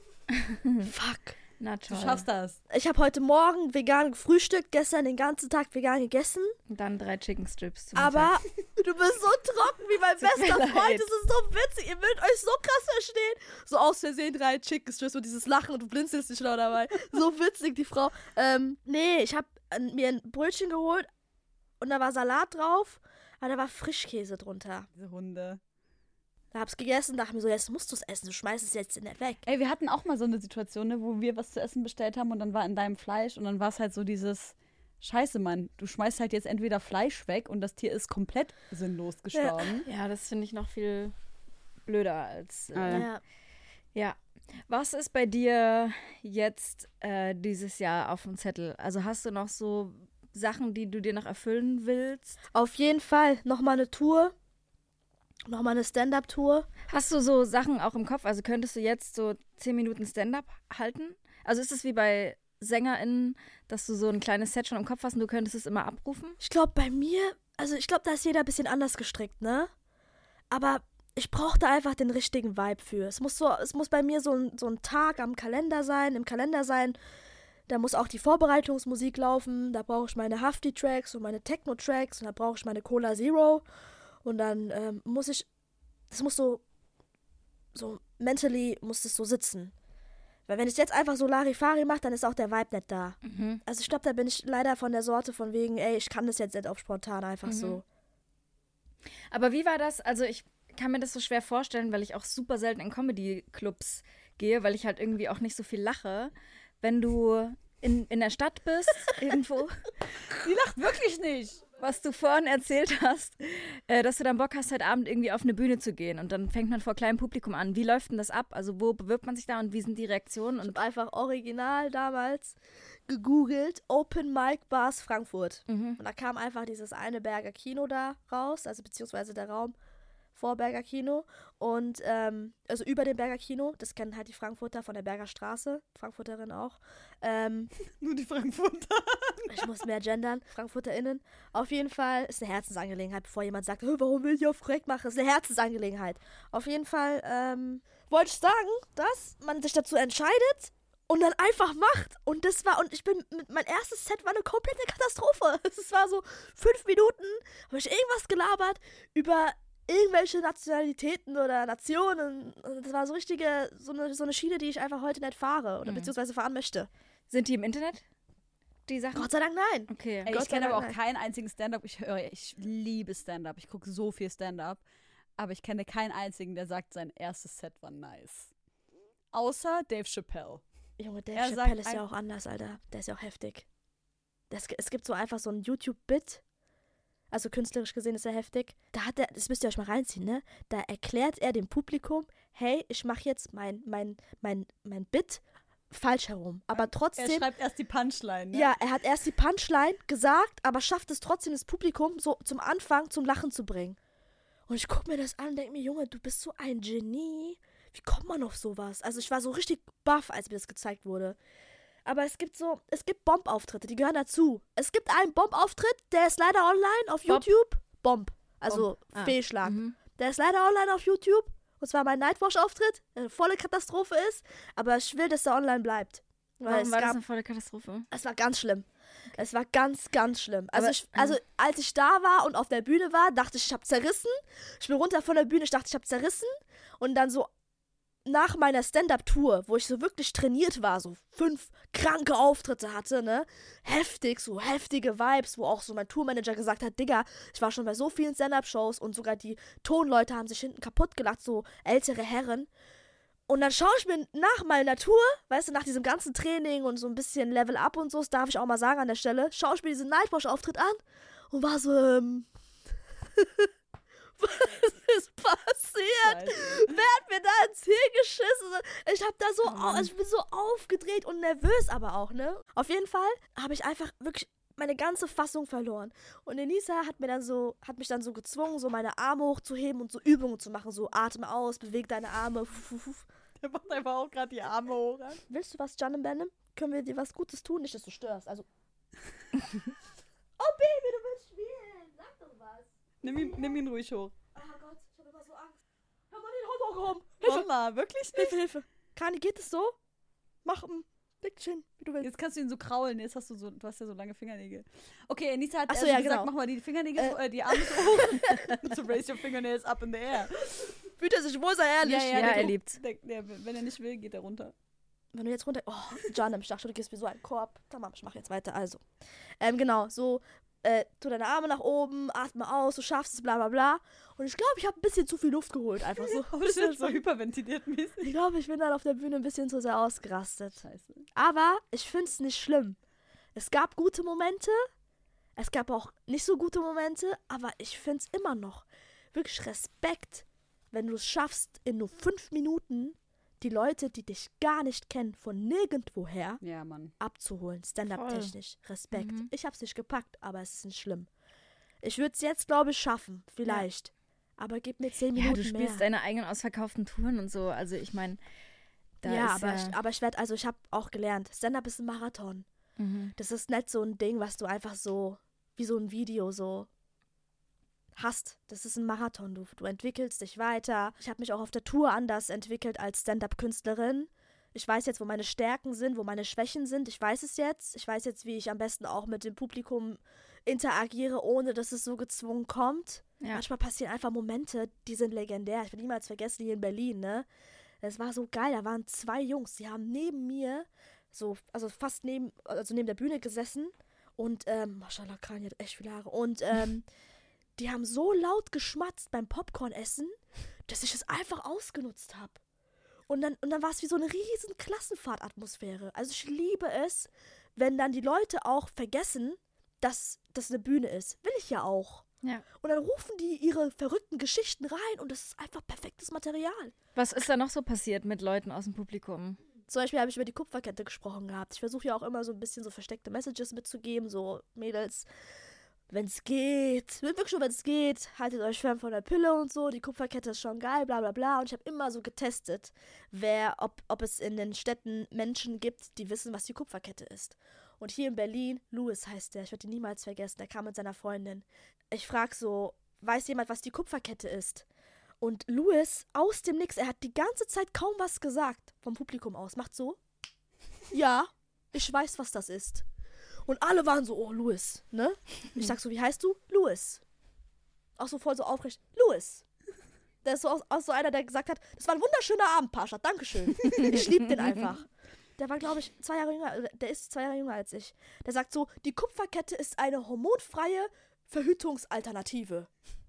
Fuck. Na Du toll. schaffst das. Ich habe heute Morgen vegan gefrühstückt, gestern den ganzen Tag vegan gegessen. Dann drei Chicken Strips zum Aber du bist so trocken wie mein Tut mir bester Freund. leid. Das ist so witzig. Ihr würdet euch so krass verstehen. So aus Versehen drei Chicken Strips und dieses Lachen und du blinzelst nicht noch dabei. So witzig, die Frau. Ähm, nee, ich habe mir ein Brötchen geholt und da war Salat drauf, aber da war Frischkäse drunter. Diese Hunde. Da hab's gegessen, dachte mir so, jetzt musst du es essen, du schmeißt es jetzt nicht weg. Ey, wir hatten auch mal so eine Situation, ne, wo wir was zu essen bestellt haben und dann war in deinem Fleisch und dann war es halt so dieses Scheiße, Mann, du schmeißt halt jetzt entweder Fleisch weg und das Tier ist komplett sinnlos gestorben. Ja, das finde ich noch viel blöder als. Äh, Ja. Ja. Ja. Was ist bei dir jetzt äh, dieses Jahr auf dem Zettel? Also hast du noch so Sachen, die du dir noch erfüllen willst? Auf jeden Fall nochmal eine Tour. Nochmal eine Stand-Up-Tour. Hast du so Sachen auch im Kopf? Also könntest du jetzt so zehn Minuten Stand-up halten? Also ist es wie bei SängerInnen, dass du so ein kleines Set schon im Kopf hast und du könntest es immer abrufen? Ich glaube, bei mir, also ich glaube, da ist jeder ein bisschen anders gestrickt, ne? Aber ich brauchte einfach den richtigen Vibe für. Es muss so, es muss bei mir so ein, so ein Tag am Kalender sein, im Kalender sein. Da muss auch die Vorbereitungsmusik laufen. Da brauche ich meine Hafti-Tracks und meine Techno-Tracks und da brauche ich meine Cola Zero. Und dann ähm, muss ich, das muss so, so mentally muss das so sitzen. Weil wenn ich jetzt einfach so Larifari mache, dann ist auch der Vibe nicht da. Mhm. Also ich glaube, da bin ich leider von der Sorte von wegen, ey, ich kann das jetzt nicht auf spontan einfach Mhm. so. Aber wie war das? Also ich kann mir das so schwer vorstellen, weil ich auch super selten in Comedy-Clubs gehe, weil ich halt irgendwie auch nicht so viel lache. Wenn du in, in der Stadt bist, irgendwo, Die lacht wirklich nicht. was du vorhin erzählt hast, äh, dass du dann Bock hast, heute Abend irgendwie auf eine Bühne zu gehen und dann fängt man vor kleinem Publikum an. Wie läuft denn das ab? Also wo bewirbt man sich da und wie sind die Reaktionen? Ich Und habe einfach original damals gegoogelt, Open Mic Bars Frankfurt. mhm. Und da kam einfach dieses eine Berger Kino da raus, also beziehungsweise der Raum vor Berger Kino. Und ähm, also über dem Berger Kino, das kennen halt die Frankfurter von der Berger Straße, Frankfurterin auch. Ähm, Nur die Frankfurter. ich muss mehr gendern, FrankfurterInnen. Auf jeden Fall ist eine Herzensangelegenheit, bevor jemand sagt, "Hö, warum will ich auf korrekt machen? Ist eine Herzensangelegenheit. Auf jeden Fall ähm, wollte ich sagen, dass man sich dazu entscheidet und dann einfach macht. Und das war, und ich bin, mit, mein erstes Set war eine komplette Katastrophe. Es war so fünf Minuten, habe ich irgendwas gelabert über irgendwelche Nationalitäten oder Nationen. Und das war so richtige, so eine, so eine Schiene, die ich einfach heute nicht fahre oder Mhm. beziehungsweise fahren möchte. Sind die im Internet? Die Sachen? Gott sei Dank nein. Okay. Ey, Gott ich sei kenne aber Dank auch nein. keinen einzigen Stand-up. Ich höre, ich liebe Stand-up. Ich gucke so viel Stand-up. Aber ich kenne keinen einzigen, der sagt, sein erstes Set war nice. Außer Dave Chappelle. Junge, Dave Er Chappelle sagt ist ja ein- auch anders, Alter. Der ist ja auch heftig. Das, es gibt so einfach so ein YouTube-Bit. Also künstlerisch gesehen ist er heftig. Da hat er, das müsst ihr euch mal reinziehen, ne? Da erklärt er dem Publikum, hey, ich mache jetzt mein, mein, mein, mein Bit falsch herum. Aber Er trotzdem, schreibt erst die Punchline, ne? ja, er hat erst die Punchline gesagt, aber schafft es trotzdem, das Publikum so zum Anfang zum Lachen zu bringen. Und ich gucke mir das an und denke mir, Junge, du bist so ein Genie. Wie kommt man auf sowas? Also ich war so richtig baff, als mir das gezeigt wurde. Aber es gibt so, es gibt Bomb-Auftritte, die gehören dazu. Es gibt einen Bomb-Auftritt, der ist leider online auf Bomb? YouTube. Bomb. Also Ah. Fehlschlag. Mhm. Der ist leider online auf YouTube. Und zwar mein Nightwash-Auftritt, der eine volle Katastrophe ist. Aber ich will, dass der online bleibt. Weil Warum es war das gab, eine volle Katastrophe? es war ganz schlimm. Es war ganz, ganz schlimm. Also, Aber, ich, also als ich da war und auf der Bühne war, dachte ich, ich habe zerrissen. Ich bin runter von der Bühne, ich dachte, ich habe zerrissen. Und dann so nach meiner Stand-Up-Tour, wo ich so wirklich trainiert war, so fünf kranke Auftritte hatte, ne, heftig, so heftige Vibes, wo auch so mein Tourmanager gesagt hat, Digga, ich war schon bei so vielen Stand-Up-Shows und sogar die Tonleute haben sich hinten kaputt gelacht, so ältere Herren. Und dann schaue ich mir nach meiner Tour, weißt du, nach diesem ganzen Training und so ein bisschen Level Up und so, das darf ich auch mal sagen an der Stelle, schaue ich mir diesen Nightwatch-Auftritt an und war so, ähm, was ist passiert? Scheiße. Wer hat mir da ins Hirn geschissen? Ich hab da so, Oh au- ich bin so aufgedreht und nervös aber auch, ne? Auf jeden Fall habe ich einfach wirklich meine ganze Fassung verloren. Und Enisa hat mir dann so, hat mich dann so gezwungen, so meine Arme hochzuheben und so Übungen zu machen, so atme aus, beweg deine Arme. Der macht einfach auch gerade die Arme hoch. Willst du was, Can und Benem? Können wir dir was Gutes tun? Nicht, dass du störst. Also. Oh, Baby, du willst spielen. Sag doch was. Nimm ihn, nimm ihn ruhig hoch. Oh Gott, ich habe immer so Angst. Hör mal den Hund hochkommen. Mama, wirklich nicht? Hilfe, Hilfe. Kani, geht es so? Mach ein Dickchen, wie du willst. Jetzt kannst du ihn so kraulen. Jetzt hast du so, du hast ja so lange Fingernägel. Okay, Anissa hat Ach so, also ja, gesagt, genau. mach mal die Fingernägel, Äh. so, äh, die Arme so hoch. So raise your fingernails up in the air. Fühlt er sich wohl, sei ehrlich. Ja, ja, Ja, der- er liebt's. Der, der, wenn er nicht will, geht er runter. Wenn du jetzt runter... Oh, Can, ich dachte, du gibst mir so einen Korb. Tamam, ich mach jetzt weiter. Also, ähm, genau, so, äh, tu deine Arme nach oben, atme aus, du schaffst es, bla, bla, bla. Und ich glaube, ich habe ein bisschen zu viel Luft geholt, einfach so. Aber das ist so hyperventiliert mäßig. Ich glaube, ich bin dann auf der Bühne ein bisschen zu sehr ausgerastet. Scheiße. Aber ich finde es nicht schlimm. Es gab gute Momente, es gab auch nicht so gute Momente, aber ich finde es immer noch wirklich Respekt, wenn du es schaffst, in nur fünf Minuten die Leute, die dich gar nicht kennen, von nirgendwoher Ja, Mann. abzuholen. Stand-up-technisch. Respekt. Mhm. Ich habe es nicht gepackt, aber es ist nicht schlimm. Ich würde es jetzt, glaube ich, schaffen. Vielleicht. Aber gib mir zehn Ja, Minuten du spielst mehr. deine eigenen ausverkauften Touren und so. Also ich meine, da ja, ist aber, ja... ich, aber ich werde, also ich habe auch gelernt, Stand-up ist ein Marathon. Mhm. Das ist nicht so ein Ding, was du einfach so, wie so ein Video so hast. Das ist ein Marathon. Du, du entwickelst dich weiter. Ich habe mich auch auf der Tour anders entwickelt als Stand-up-Künstlerin. Ich weiß jetzt, wo meine Stärken sind, wo meine Schwächen sind. Ich weiß es jetzt. Ich weiß jetzt, wie ich am besten auch mit dem Publikum interagiere, ohne dass es so gezwungen kommt. Ja. Manchmal passieren einfach Momente, die sind legendär. Ich will niemals vergessen, hier in Berlin, ne? Es war so geil. Da waren zwei Jungs, die haben neben mir, so, also fast neben, also neben der Bühne gesessen. Und, ähm, Maschallah, Kanye hat echt viele Haare. Und, ähm, die haben so laut geschmatzt beim Popcorn-Essen, dass ich es einfach ausgenutzt habe. Und dann, und dann war es wie so eine riesen Klassenfahrtatmosphäre. Also ich liebe es, wenn dann die Leute auch vergessen, dass das eine Bühne ist. Will ich ja auch. Ja. Und dann rufen die ihre verrückten Geschichten rein und das ist einfach perfektes Material. Was ist da noch so passiert mit Leuten aus dem Publikum? Zum Beispiel habe ich über die Kupferkette gesprochen gehabt. Ich versuche ja auch immer so ein bisschen so versteckte Messages mitzugeben, so Mädels, wenn es geht, wirklich nur wenn es geht, haltet euch fern von der Pille und so, die Kupferkette ist schon geil, bla bla bla. Und ich habe immer so getestet, wer, ob, ob es in den Städten Menschen gibt, die wissen, was die Kupferkette ist. Und hier in Berlin, Louis heißt der, ich werde ihn niemals vergessen, der kam mit seiner Freundin. Ich frage so, weiß jemand, was die Kupferkette ist? Und Louis, aus dem Nix, er hat die ganze Zeit kaum was gesagt, vom Publikum aus, macht so, ja, ich weiß, was das ist. Und alle waren so, oh, Louis, ne? Ich sag so, wie heißt du? Louis. Auch so voll so aufrecht, Louis. Der ist so, auch, auch so einer, der gesagt hat, das war ein wunderschöner Abend, Pascha, dankeschön. Ich lieb den einfach. Der war, glaube ich, zwei Jahre jünger, der ist zwei Jahre jünger als ich. Der sagt so, die Kupferkette ist eine hormonfreie Verhütungsalternative.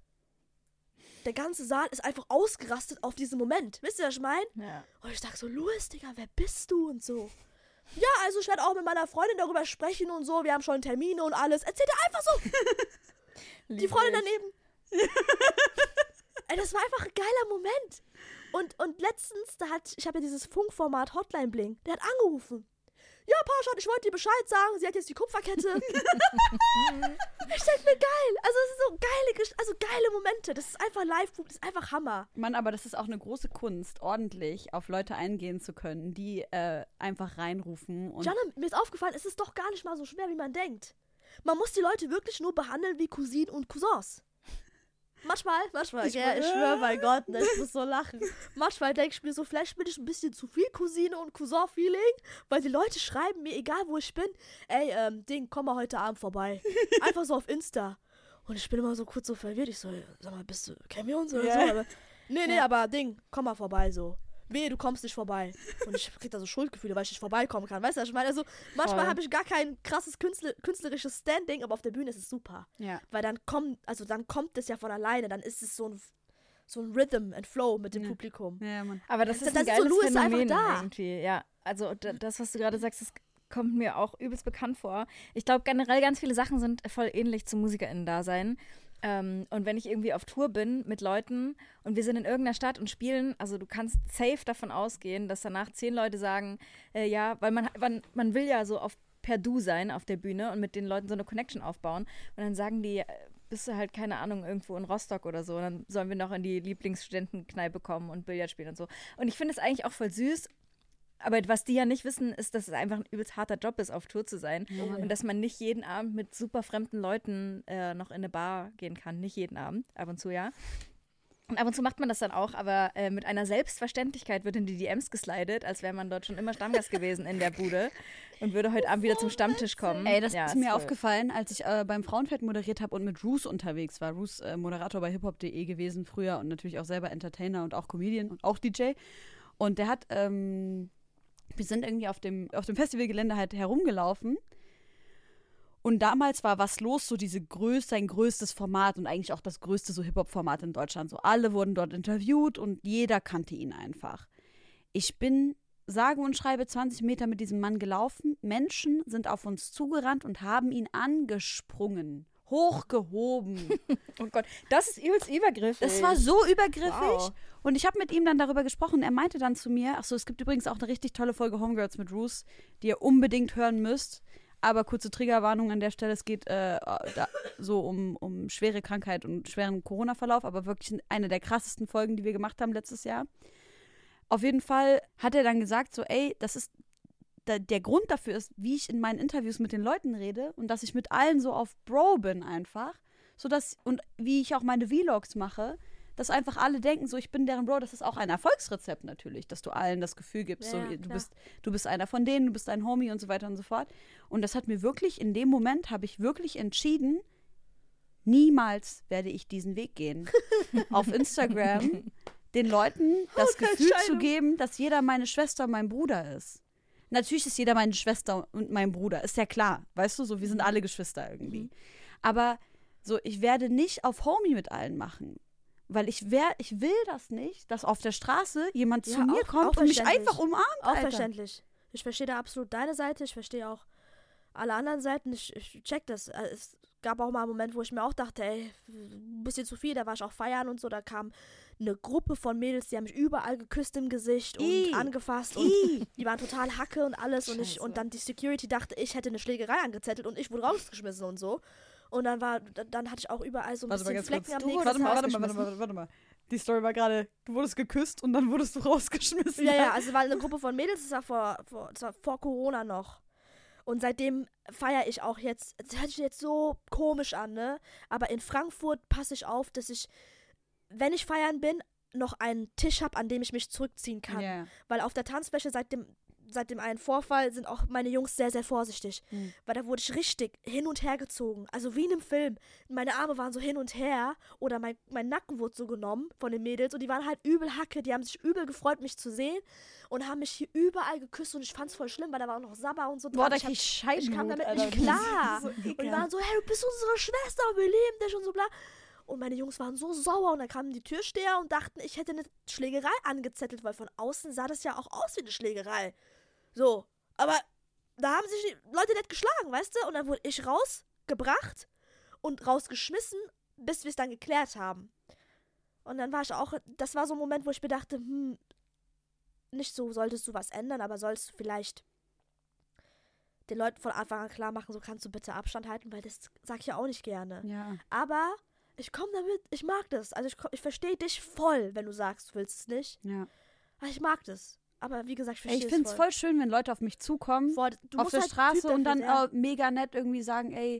Der ganze Saal ist einfach ausgerastet auf diesen Moment. Wisst ihr, was ich meine? Ja. Und ich sag so, Louis, Digga, wer bist du? Und so. Ja, also ich werde auch mit meiner Freundin darüber sprechen und so. Wir haben schon Termine und alles. Erzählt er einfach so. Die Freundin daneben. Ey, das war einfach ein geiler Moment. Und, und letztens, da hat, ich habe ja dieses Funkformat Hotline Bling, der hat angerufen. Ja, Parshad, ich wollte dir Bescheid sagen, sie hat jetzt die Kupferkette. Ich denke mir, geil. Also es ist so geile, Gesch- also geile Momente. Das ist einfach live, das ist einfach Hammer. Mann, aber das ist auch eine große Kunst, ordentlich auf Leute eingehen zu können, die äh, einfach reinrufen. Und Jana, mir ist aufgefallen, es ist doch gar nicht mal so schwer, wie man denkt. Man muss die Leute wirklich nur behandeln wie Cousinen und Cousins. manchmal, manchmal, Ich ja, ich schwör- schwöre bei Gott, ne, ich muss so lachen. Manchmal denke ich mir so, vielleicht bin ich ein bisschen zu viel Cousine und Cousin-Feeling, weil die Leute schreiben mir, egal wo ich bin, ey, ähm, Ding, komm mal heute Abend vorbei. Einfach so auf Insta. Und ich bin immer so kurz so verwirrt. Ich so, sag mal, bist du, kennen wir uns oder Ja. so? Aber, nee, nee, Ja. aber Ding, komm mal vorbei so. Wehe, du kommst nicht vorbei. Und ich krieg da so Schuldgefühle, weil ich nicht vorbeikommen kann. Weißt du, was ich meine? Also, manchmal Voll. habe ich gar kein krasses Künstler, künstlerisches Standing, aber auf der Bühne ist es super. Ja. Weil dann kommt, also dann kommt es ja von alleine, dann ist es so ein, so ein Rhythm and Flow mit dem Ja. Publikum. Ja, Mann. Aber das Das- ist das ein ist so, geiles Lou ist einfach Phänomen da. irgendwie. Ja, also d- das, was du gerade sagst, das kommt mir auch übelst bekannt vor. Ich glaube generell ganz viele Sachen sind voll ähnlich zum MusikerInnen-Dasein. Ähm, und wenn ich irgendwie auf Tour bin mit Leuten und wir sind in irgendeiner Stadt und spielen, also du kannst safe davon ausgehen, dass danach zehn Leute sagen, äh, ja, weil man, man, man will ja so auf per Du sein auf der Bühne und mit den Leuten so eine Connection aufbauen. Und dann sagen die, äh, bist du halt, keine Ahnung, irgendwo in Rostock oder so. Und dann sollen wir noch in die Lieblingsstudentenkneipe kommen und Billard spielen und so. Und ich finde es eigentlich auch voll süß. Aber was die ja nicht wissen, ist, dass es einfach ein übelst harter Job ist, auf Tour zu sein. Ja. Und dass man nicht jeden Abend mit super fremden Leuten äh, noch in eine Bar gehen kann. Nicht jeden Abend, ab und zu ja. Und ab und zu macht man das dann auch, aber äh, mit einer Selbstverständlichkeit wird in die D Ms geslidet, als wäre man dort schon immer Stammgast gewesen in der Bude und würde heute Abend wieder zum Stammtisch kommen. Ey, das Ja, ist mir voll. aufgefallen, als ich äh, beim Frauenfeld moderiert habe und mit Roos unterwegs war. Roos, äh, Moderator bei hiphop punkt de gewesen früher und natürlich auch selber Entertainer und auch Comedian und auch D J. Und der hat, ähm, wir sind irgendwie auf dem, auf dem Festivalgelände halt herumgelaufen. Und damals war Was los, so diese größte, sein größtes Format und eigentlich auch das größte so Hip-Hop-Format in Deutschland. So alle wurden dort interviewt und jeder kannte ihn einfach. Ich bin sage und schreibe zwanzig Meter mit diesem Mann gelaufen. Menschen sind auf uns zugerannt und haben ihn angesprungen, hochgehoben. Oh Gott, das ist übelst übergriffig. Das war so übergriffig. Wow. Und ich habe mit ihm dann darüber gesprochen. Er meinte dann zu mir, ach so, es gibt übrigens auch eine richtig tolle Folge Homegirls mit Roos, die ihr unbedingt hören müsst. Aber kurze Triggerwarnung an der Stelle, es geht äh, da so um, um schwere Krankheit und schweren Corona-Verlauf, aber wirklich eine der krassesten Folgen, die wir gemacht haben letztes Jahr. Auf jeden Fall hat er dann gesagt, so ey, das ist, da, der Grund dafür ist, wie ich in meinen Interviews mit den Leuten rede und dass ich mit allen so auf Bro bin einfach, sodass, und wie ich auch meine Vlogs mache, dass einfach alle denken, so ich bin deren Bro, das ist auch ein Erfolgsrezept natürlich, dass du allen das Gefühl gibst, Ja, so ja, du klar. bist, du bist einer von denen, du bist ein Homie und so weiter und so fort. Und das hat mir wirklich, in dem Moment habe ich wirklich entschieden, niemals werde ich diesen Weg gehen. Auf Instagram den Leuten das Gefühl zu Entscheidung. geben, dass jeder meine Schwester und mein Bruder ist. Natürlich ist jeder meine Schwester und mein Bruder, ist ja klar, weißt du, so wir sind alle Geschwister irgendwie. Aber so, ich werde nicht auf Homie mit allen machen. Weil ich wär, ich will das nicht, dass auf der Straße jemand Ja, zu mir auch- kommt auch und mich verständlich. einfach umarmt, Auch Alter. verständlich. Ich verstehe da absolut deine Seite, ich verstehe auch alle anderen Seiten, ich, ich check das. Äh, Es gab auch mal einen Moment, wo ich mir auch dachte, ey, ein bisschen zu viel, da war ich auch feiern und so, da kam eine Gruppe von Mädels, die haben mich überall geküsst im Gesicht und Ih. angefasst und Ih. die waren total Hacke und alles und ich Scheiße. und dann die Security dachte, ich hätte eine Schlägerei angezettelt und ich wurde rausgeschmissen und so. Und dann war, dann hatte ich auch überall so ein Warte mal bisschen ganz Flecken kurz. am Du nächsten warte mal, Tag warte mal, warte rausgeschmissen. mal, warte mal. Die Story war gerade, du wurdest geküsst und dann wurdest du rausgeschmissen. Ja, ja, also war eine Gruppe von Mädels, das war vor, vor, das war vor Corona noch. Und seitdem feiere ich auch jetzt, das hört sich jetzt so komisch an, ne? Aber in Frankfurt passe ich auf, dass ich, wenn ich feiern bin, noch einen Tisch habe, an dem ich mich zurückziehen kann. Ja. Weil auf der Tanzfläche seit dem, seit dem einen Vorfall sind auch meine Jungs sehr, sehr vorsichtig. Mhm. Weil da wurde ich richtig hin und her gezogen. Also wie in einem Film. Meine Arme waren so hin und her oder mein, mein Nacken wurde so genommen von den Mädels und die waren halt übel Hacke. Die haben sich übel gefreut, mich zu sehen und haben mich hier überall geküsst und ich fand's voll schlimm, weil da war auch noch Sabba und so Boah, dran. da Ich hab- krieg ich Scheibenwut, ich kam damit Alter. nicht klar. Das ist so und die ekelhaft. waren so, hey, du bist unsere Schwester und wir lieben dich und so bla. Und meine Jungs waren so sauer und dann kamen die Türsteher und dachten, ich hätte eine Schlägerei angezettelt, weil von außen sah das ja auch aus wie eine Schlägerei. So, aber da haben sich die Leute nicht geschlagen, weißt du? Und dann wurde ich rausgebracht und rausgeschmissen, bis wir es dann geklärt haben. Und dann war ich auch, das war so ein Moment, wo ich mir dachte, hm, nicht so solltest du was ändern, aber solltest du vielleicht den Leuten von Anfang an klar machen, so kannst du bitte Abstand halten, weil das sag ich ja auch nicht gerne. Ja. Aber ich komme damit, ich mag das. Also ich, komm- ich verstehe dich voll, wenn du sagst, du willst es nicht. Ja. Aber ich mag das. Aber wie gesagt, ich Ey, verstehe ich find's es voll schön, wenn Leute auf mich zukommen, voll. Du auf musst der halt Straße Typ und dann dafür sein. äh, mega nett irgendwie sagen, ey,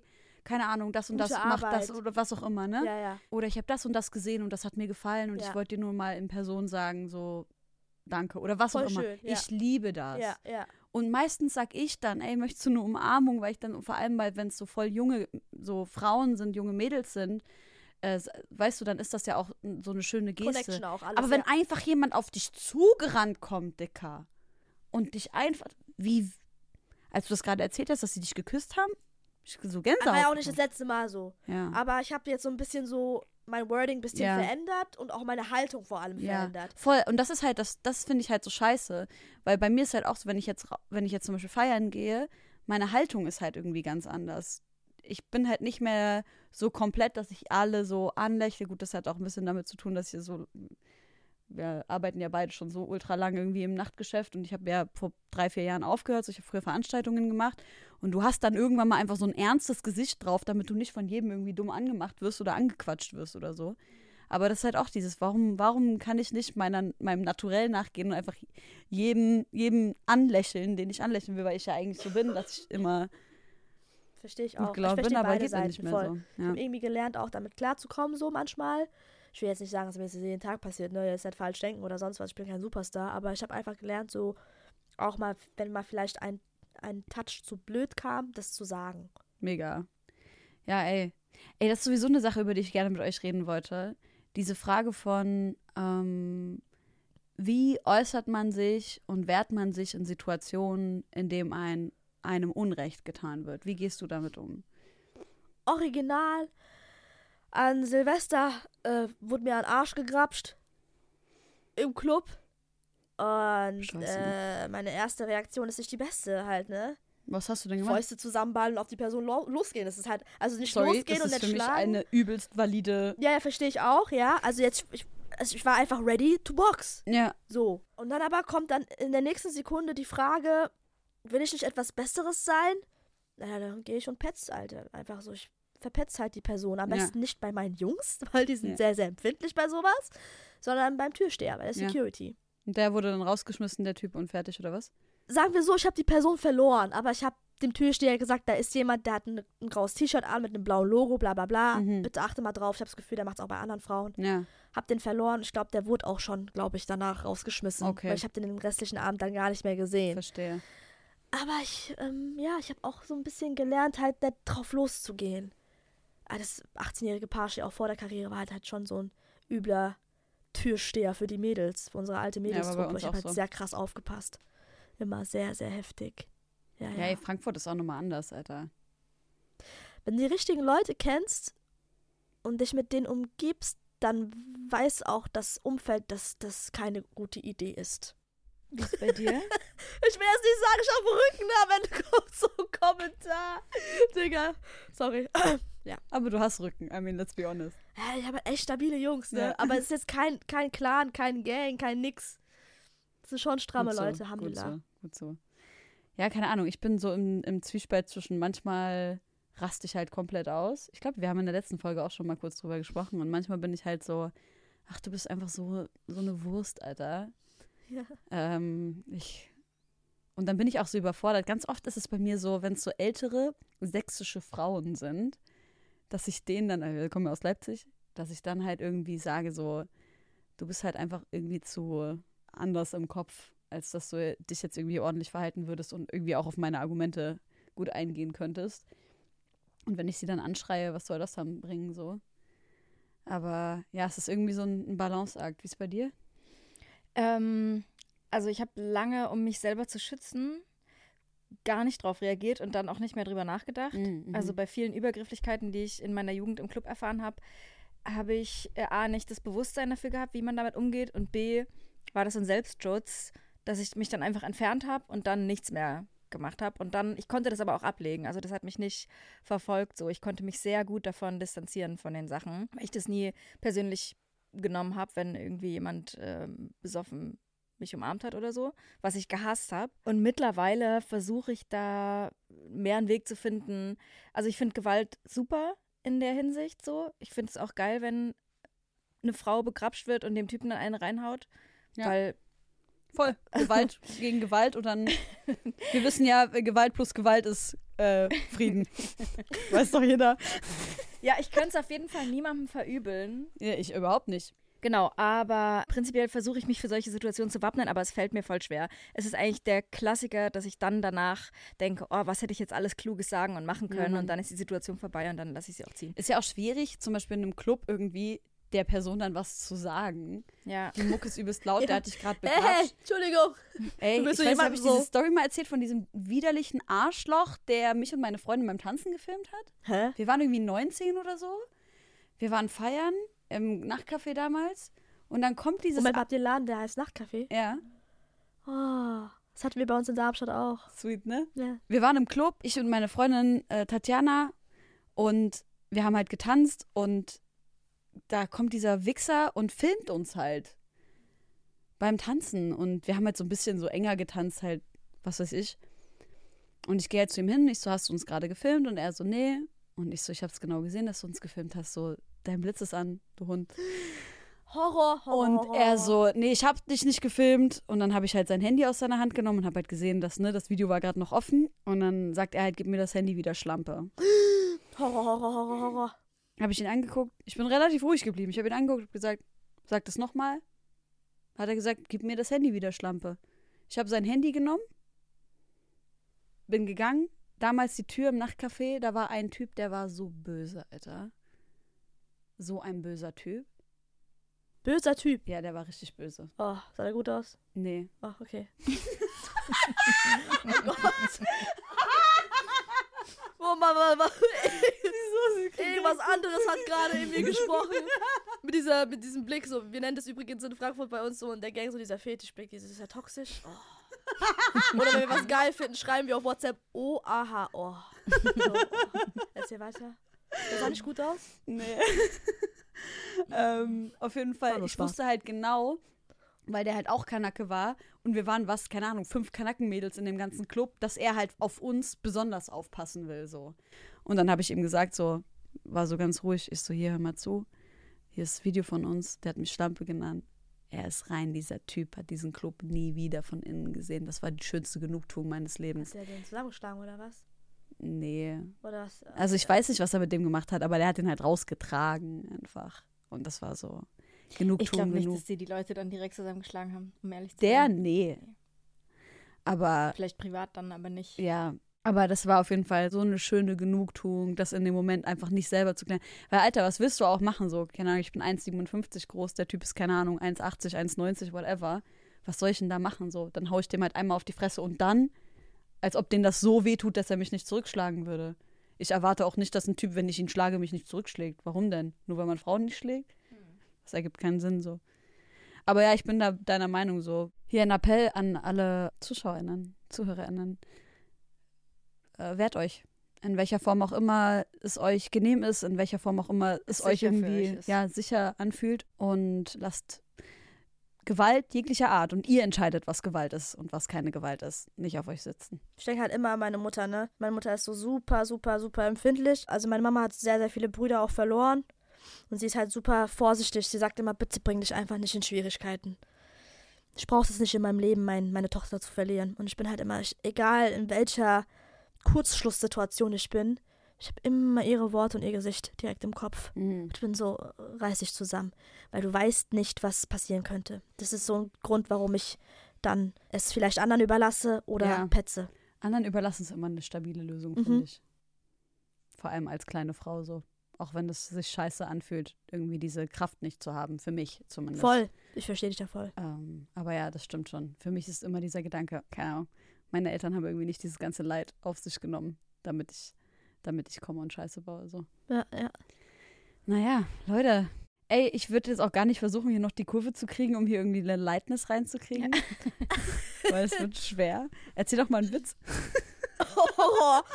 keine Ahnung, das und Gute das macht Arbeit. das oder was auch immer, ne? Ja, ja. Oder ich habe das und das gesehen und das hat mir gefallen und Ja. ich wollte dir nur mal in Person sagen, so, danke. Oder was Voll auch immer. schön, ja. Ich liebe das. Ja, ja. Und meistens sag ich dann, ey, möchtest du eine Umarmung, weil ich dann, vor allem, weil wenn es so voll junge, so Frauen sind, junge Mädels sind, äh, weißt du, dann ist das ja auch so eine schöne Geste. Connection auch, alles. Aber wenn ja. einfach jemand auf dich zugerannt kommt, Dicker, und dich einfach, wie, als du das gerade erzählt hast, dass sie dich geküsst haben, ich so Gänsehaut. Das war ja auch nicht das bekommen. letzte Mal so. Ja. Aber ich habe jetzt so ein bisschen so mein Wording ein bisschen Ja. verändert und auch meine Haltung vor allem Ja, verändert. voll. Und das ist halt, das, das finde ich halt so scheiße. Weil bei mir ist halt auch so, wenn ich jetzt, ra- wenn ich jetzt zum Beispiel feiern gehe, meine Haltung ist halt irgendwie ganz anders. Ich bin halt nicht mehr so komplett, dass ich alle so anlächle. Gut, das hat auch ein bisschen damit zu tun, dass ich so, wir arbeiten ja beide schon so ultra lang irgendwie im Nachtgeschäft und ich habe ja vor drei, vier Jahren aufgehört, so ich habe früher Veranstaltungen gemacht und du hast dann irgendwann mal einfach so ein ernstes Gesicht drauf, damit du nicht von jedem irgendwie dumm angemacht wirst oder angequatscht wirst oder so. Aber das ist halt auch dieses, warum, warum kann ich nicht meiner, meinem Naturell nachgehen und einfach jedem, jedem anlächeln, den ich anlächeln will, weil ich ja eigentlich so bin, dass ich immer Verstehe ich gut auch. gelaunt ich bin, verstehe aber beide geht dann Seiten nicht mehr voll. so. Ich Ja. habe irgendwie gelernt, auch damit klarzukommen, so manchmal. Ich will jetzt nicht sagen, dass mir das jeden Tag passiert, ne, jetzt nicht falsch denken oder sonst was, ich bin kein Superstar, aber ich habe einfach gelernt, so auch mal, wenn mal vielleicht ein, ein Touch zu blöd kam, das zu sagen. Mega. Ja, ey. Ey, das ist sowieso eine Sache, über die ich gerne mit euch reden wollte. Diese Frage von, ähm, wie äußert man sich und wehrt man sich in Situationen, in denen ein, einem Unrecht getan wird? Wie gehst du damit um? Original, an Silvester äh, wurde mir ein Arsch gegrapscht im Club und Scheiße. äh, meine erste Reaktion ist nicht die beste halt, ne? Was hast du denn gemacht? Fäuste zusammenballen und auf die Person lo losgehen. Das ist halt, also nicht Sorry, losgehen das und ist nicht für mich schlagen. eine übelst valide. Ja, ja, verstehe ich auch, ja. Also jetzt, ich, also ich war einfach ready to box. Ja, So. Und dann aber kommt dann in der nächsten Sekunde die Frage, will ich nicht etwas Besseres sein? Na, dann gehe ich und petz, Alter. Einfach so, ich verpetz halt die Person. Am Ja. besten nicht bei meinen Jungs, weil die sind Ja. sehr, sehr empfindlich bei sowas, sondern beim Türsteher, bei der Ja. Security. und der wurde dann rausgeschmissen, der Typ, und fertig, oder was? Sagen wir so, ich habe die Person verloren, aber ich habe dem Türsteher gesagt, da ist jemand, der hat ein, ein graues T-Shirt an mit einem blauen Logo, bla bla bla. Mhm. Bitte achte mal drauf. Ich habe das Gefühl, der macht es auch bei anderen Frauen. Ja, Hab den verloren. Ich glaube, der wurde auch schon, glaube ich, danach rausgeschmissen. Okay. Weil ich habe den den restlichen Abend dann gar nicht mehr gesehen. verstehe. Aber ich, ähm, ja, ich habe auch so ein bisschen gelernt, halt nicht drauf loszugehen. Ah, das achtzehnjährige Paar, auch vor der Karriere, war halt, halt schon so ein übler Türsteher für die Mädels, für unsere alte Ja, war bei Mädelstruppe. uns Ich habe auch halt so. sehr krass aufgepasst. Immer sehr, sehr heftig. Ja, Ja, ja. ey, Frankfurt ist auch nochmal anders, Alter. Wenn du die richtigen Leute kennst und dich mit denen umgibst, dann weiß auch das Umfeld, dass das keine gute Idee ist. Wie ist bei dir? Ich will jetzt nicht sagen, ich auf dem Rücken, aber dann kommt so ein Kommentar. Digga, sorry. Aber du hast Rücken, I mean, let's be honest. Ja, ich habe halt echt stabile Jungs, ne? Ja. Aber es ist jetzt kein, kein Clan, kein Gang, kein nix. Das sind schon stramme Gut so, Leute, gut Alhamdulillah. so, gut so. Ja, keine Ahnung, ich bin so im, im Zwiespalt zwischen, manchmal raste ich halt komplett aus. Ich glaube, wir haben in der letzten Folge auch schon mal kurz drüber gesprochen und manchmal bin ich halt so, ach, du bist einfach so, so eine Wurst, Alter. Ja. Ähm, ich und dann bin ich auch so überfordert. Ganz oft ist es bei mir so, wenn es so ältere sächsische Frauen sind, dass ich denen dann, äh, wir kommen ja aus Leipzig, dass ich dann halt irgendwie sage so, du bist halt einfach irgendwie zu anders im Kopf, als dass du dich jetzt irgendwie ordentlich verhalten würdest und irgendwie auch auf meine Argumente gut eingehen könntest. Und wenn ich sie dann anschreie, was soll das dann bringen, so. Aber ja, es ist irgendwie so ein, ein Balanceakt. Wie ist es bei dir? Ähm, also ich habe lange, um mich selber zu schützen, gar nicht drauf reagiert und dann auch nicht mehr drüber nachgedacht. Mhm. Also bei vielen Übergrifflichkeiten, die ich in meiner Jugend im Club erfahren habe, habe ich äh, A, nicht das Bewusstsein dafür gehabt, wie man damit umgeht, und B, war das ein Selbstschutz, dass ich mich dann einfach entfernt habe und dann nichts mehr gemacht habe. Und dann, ich konnte das aber auch ablegen. Also das hat mich nicht verfolgt so. Ich konnte mich sehr gut davon distanzieren von den Sachen, weil ich das nie persönlich genommen habe, wenn irgendwie jemand ähm, besoffen mich umarmt hat oder so, was ich gehasst habe. Und mittlerweile versuche ich da mehr einen Weg zu finden. Also ich finde Gewalt super in der Hinsicht so. Ich finde es auch geil, wenn eine Frau begrapscht wird und dem Typen dann einen reinhaut, Ja. weil voll. Gewalt gegen Gewalt und dann, wir wissen ja, Gewalt plus Gewalt ist äh, Frieden. Weiß doch jeder. Ja, ich könnte es auf jeden Fall niemandem verübeln. Ja, ich überhaupt nicht. Genau, aber prinzipiell versuche ich mich für solche Situationen zu wappnen, aber es fällt mir voll schwer. Es ist eigentlich der Klassiker, dass ich dann danach denke, oh, was hätte ich jetzt alles Kluges sagen und machen können, ja, und dann ist die Situation vorbei und dann lasse ich sie auch ziehen. Ist ja auch schwierig, zum Beispiel in einem Club irgendwie der Person dann was zu sagen. Ja. Die Mucke ist übest laut, Ja. der hat dich gerade Hey, bequatscht. Entschuldigung. Ey, Du ich bist so weiß, jemand habe ich so- diese Story mal erzählt von diesem widerlichen Arschloch, der mich und meine Freundin beim Tanzen gefilmt hat? Hä? Wir waren irgendwie neunzehn oder so. Wir waren feiern im Nachtcafé damals. Und dann kommt dieses... Moment, habt ihr einen Laden, der heißt Nachtcafé? ja, Oh, das hatten wir bei uns in Darmstadt auch. sweet, ne? Ja. Wir waren im Club, ich und meine Freundin äh, Tatjana. Und wir haben halt getanzt. Und da kommt dieser Wichser und filmt uns halt beim Tanzen. Und wir haben halt so ein bisschen so enger getanzt, halt, was weiß ich. Und ich gehe halt zu ihm hin. Ich so, hast du uns gerade gefilmt? Und er so, nee. Und ich so, ich hab's genau gesehen, dass du uns gefilmt hast. So, dein Blitz ist an, du Hund. Horror, Horror. Und Horror. er so, nee, ich hab dich nicht gefilmt. Und dann habe ich halt sein Handy aus seiner Hand genommen und habe halt gesehen, dass, ne, das Video war gerade noch offen. Und dann sagt er halt, gib mir das Handy wieder, Schlampe. Horror, Horror, Horror, Horror. Habe ich ihn angeguckt. Ich bin relativ ruhig geblieben. Ich habe ihn angeguckt und gesagt, sag das nochmal. Hat er gesagt, gib mir das Handy wieder, Schlampe. Ich habe sein Handy genommen, bin gegangen. Damals die Tür im Nachtcafé, da war ein Typ, der war so böse, Alter. So ein böser Typ. Böser Typ. Ja, der war richtig böse. Oh, sah der gut aus? Nee. Ach, okay. Oh Gott. Oh, Mama, Mama. Wieso? Irgendwas anderes hat gerade in mir gesprochen. Mit, dieser, mit diesem Blick, so, wir nennen das übrigens in Frankfurt bei uns so in der Gang so dieser Fetischblick, dieses, ist ja toxisch. Oh. Oder wenn wir was geil finden, schreiben wir auf WhatsApp, oh, aha, oh. So, oh. Erzähl weiter. Das sah nicht gut aus? Nee. ähm, auf jeden War Fall, nur ich Spaß. wusste halt genau, weil der halt auch Kanake war und wir waren, was, keine Ahnung, fünf Kanakenmädels in dem ganzen Club, dass er halt auf uns besonders aufpassen will, so. Und dann habe ich ihm gesagt, so, war so ganz ruhig, ich so, hier, hör mal zu, hier ist das Video von uns, der hat mich Schlampe genannt. Er ist rein, dieser Typ hat diesen Club nie wieder von innen gesehen. Das war die schönste Genugtuung meines Lebens. Hat der den zusammengeschlagen oder was? Nee. Oder was? Also ich weiß nicht, was er mit dem gemacht hat, aber der hat ihn halt rausgetragen einfach. Und das war so Genugtuung Ich glaube nicht, genug. dass die die Leute dann direkt zusammengeschlagen haben, um ehrlich zu Der, sein. nee. Aber, Vielleicht privat dann, aber nicht. ja. Aber das war auf jeden Fall so eine schöne Genugtuung, das in dem Moment einfach nicht selber zu klären. Weil, Alter, was willst du auch machen so? Keine Ahnung, ich bin eins Komma siebenundfünfzig groß, der Typ ist, keine Ahnung, eins Komma achtzig, eins Komma neunzig, whatever. Was soll ich denn da machen so? Dann hau ich dem halt einmal auf die Fresse und dann, als ob denen das so wehtut, dass er mich nicht zurückschlagen würde. Ich erwarte auch nicht, dass ein Typ, wenn ich ihn schlage, mich nicht zurückschlägt. Warum denn? Nur weil man Frauen nicht schlägt? Das ergibt keinen Sinn so. Aber ja, ich bin da deiner Meinung so. Hier ein Appell an alle ZuschauerInnen, ZuhörerInnen. Äh, wehrt euch. In welcher Form auch immer es euch genehm ist, in welcher Form auch immer es Sicher euch für irgendwie euch ist. ja, sicher anfühlt. Und lasst Gewalt jeglicher Art. Und ihr entscheidet, was Gewalt ist und was keine Gewalt ist. Nicht auf euch sitzen. Ich denke halt immer an meine Mutter, ne? Meine Mutter ist so super, super, super empfindlich. Also meine Mama hat sehr, sehr viele Brüder auch verloren. Und sie ist halt super vorsichtig. Sie sagt immer, bitte bring dich einfach nicht in Schwierigkeiten. Ich brauche es nicht in meinem Leben, mein, meine Tochter zu verlieren. Und ich bin halt immer, ich, egal in welcher Kurzschlusssituation ich bin, ich habe immer ihre Worte und ihr Gesicht direkt im Kopf. Mhm. Ich bin so, äh, reiß dich zusammen, weil du weißt nicht, was passieren könnte. Das ist so ein Grund, warum ich dann es vielleicht anderen überlasse oder Ja. petze. Anderen überlassen es immer eine stabile Lösung, Mhm. finde ich. Vor allem als kleine Frau so. Auch wenn es sich scheiße anfühlt, irgendwie diese Kraft nicht zu haben. Für mich zumindest. Voll. Ich verstehe dich da voll. Ähm, aber ja, das stimmt schon. Für mich ist immer dieser Gedanke, keine Ahnung, meine Eltern haben irgendwie nicht dieses ganze Leid auf sich genommen, damit ich, damit ich komme und Scheiße baue. So. Ja, ja. Naja, Leute, ey, ich würde jetzt auch gar nicht versuchen, hier noch die Kurve zu kriegen, um hier irgendwie eine Lightness reinzukriegen. Weil es wird schwer. Erzähl doch mal einen Witz. Horror.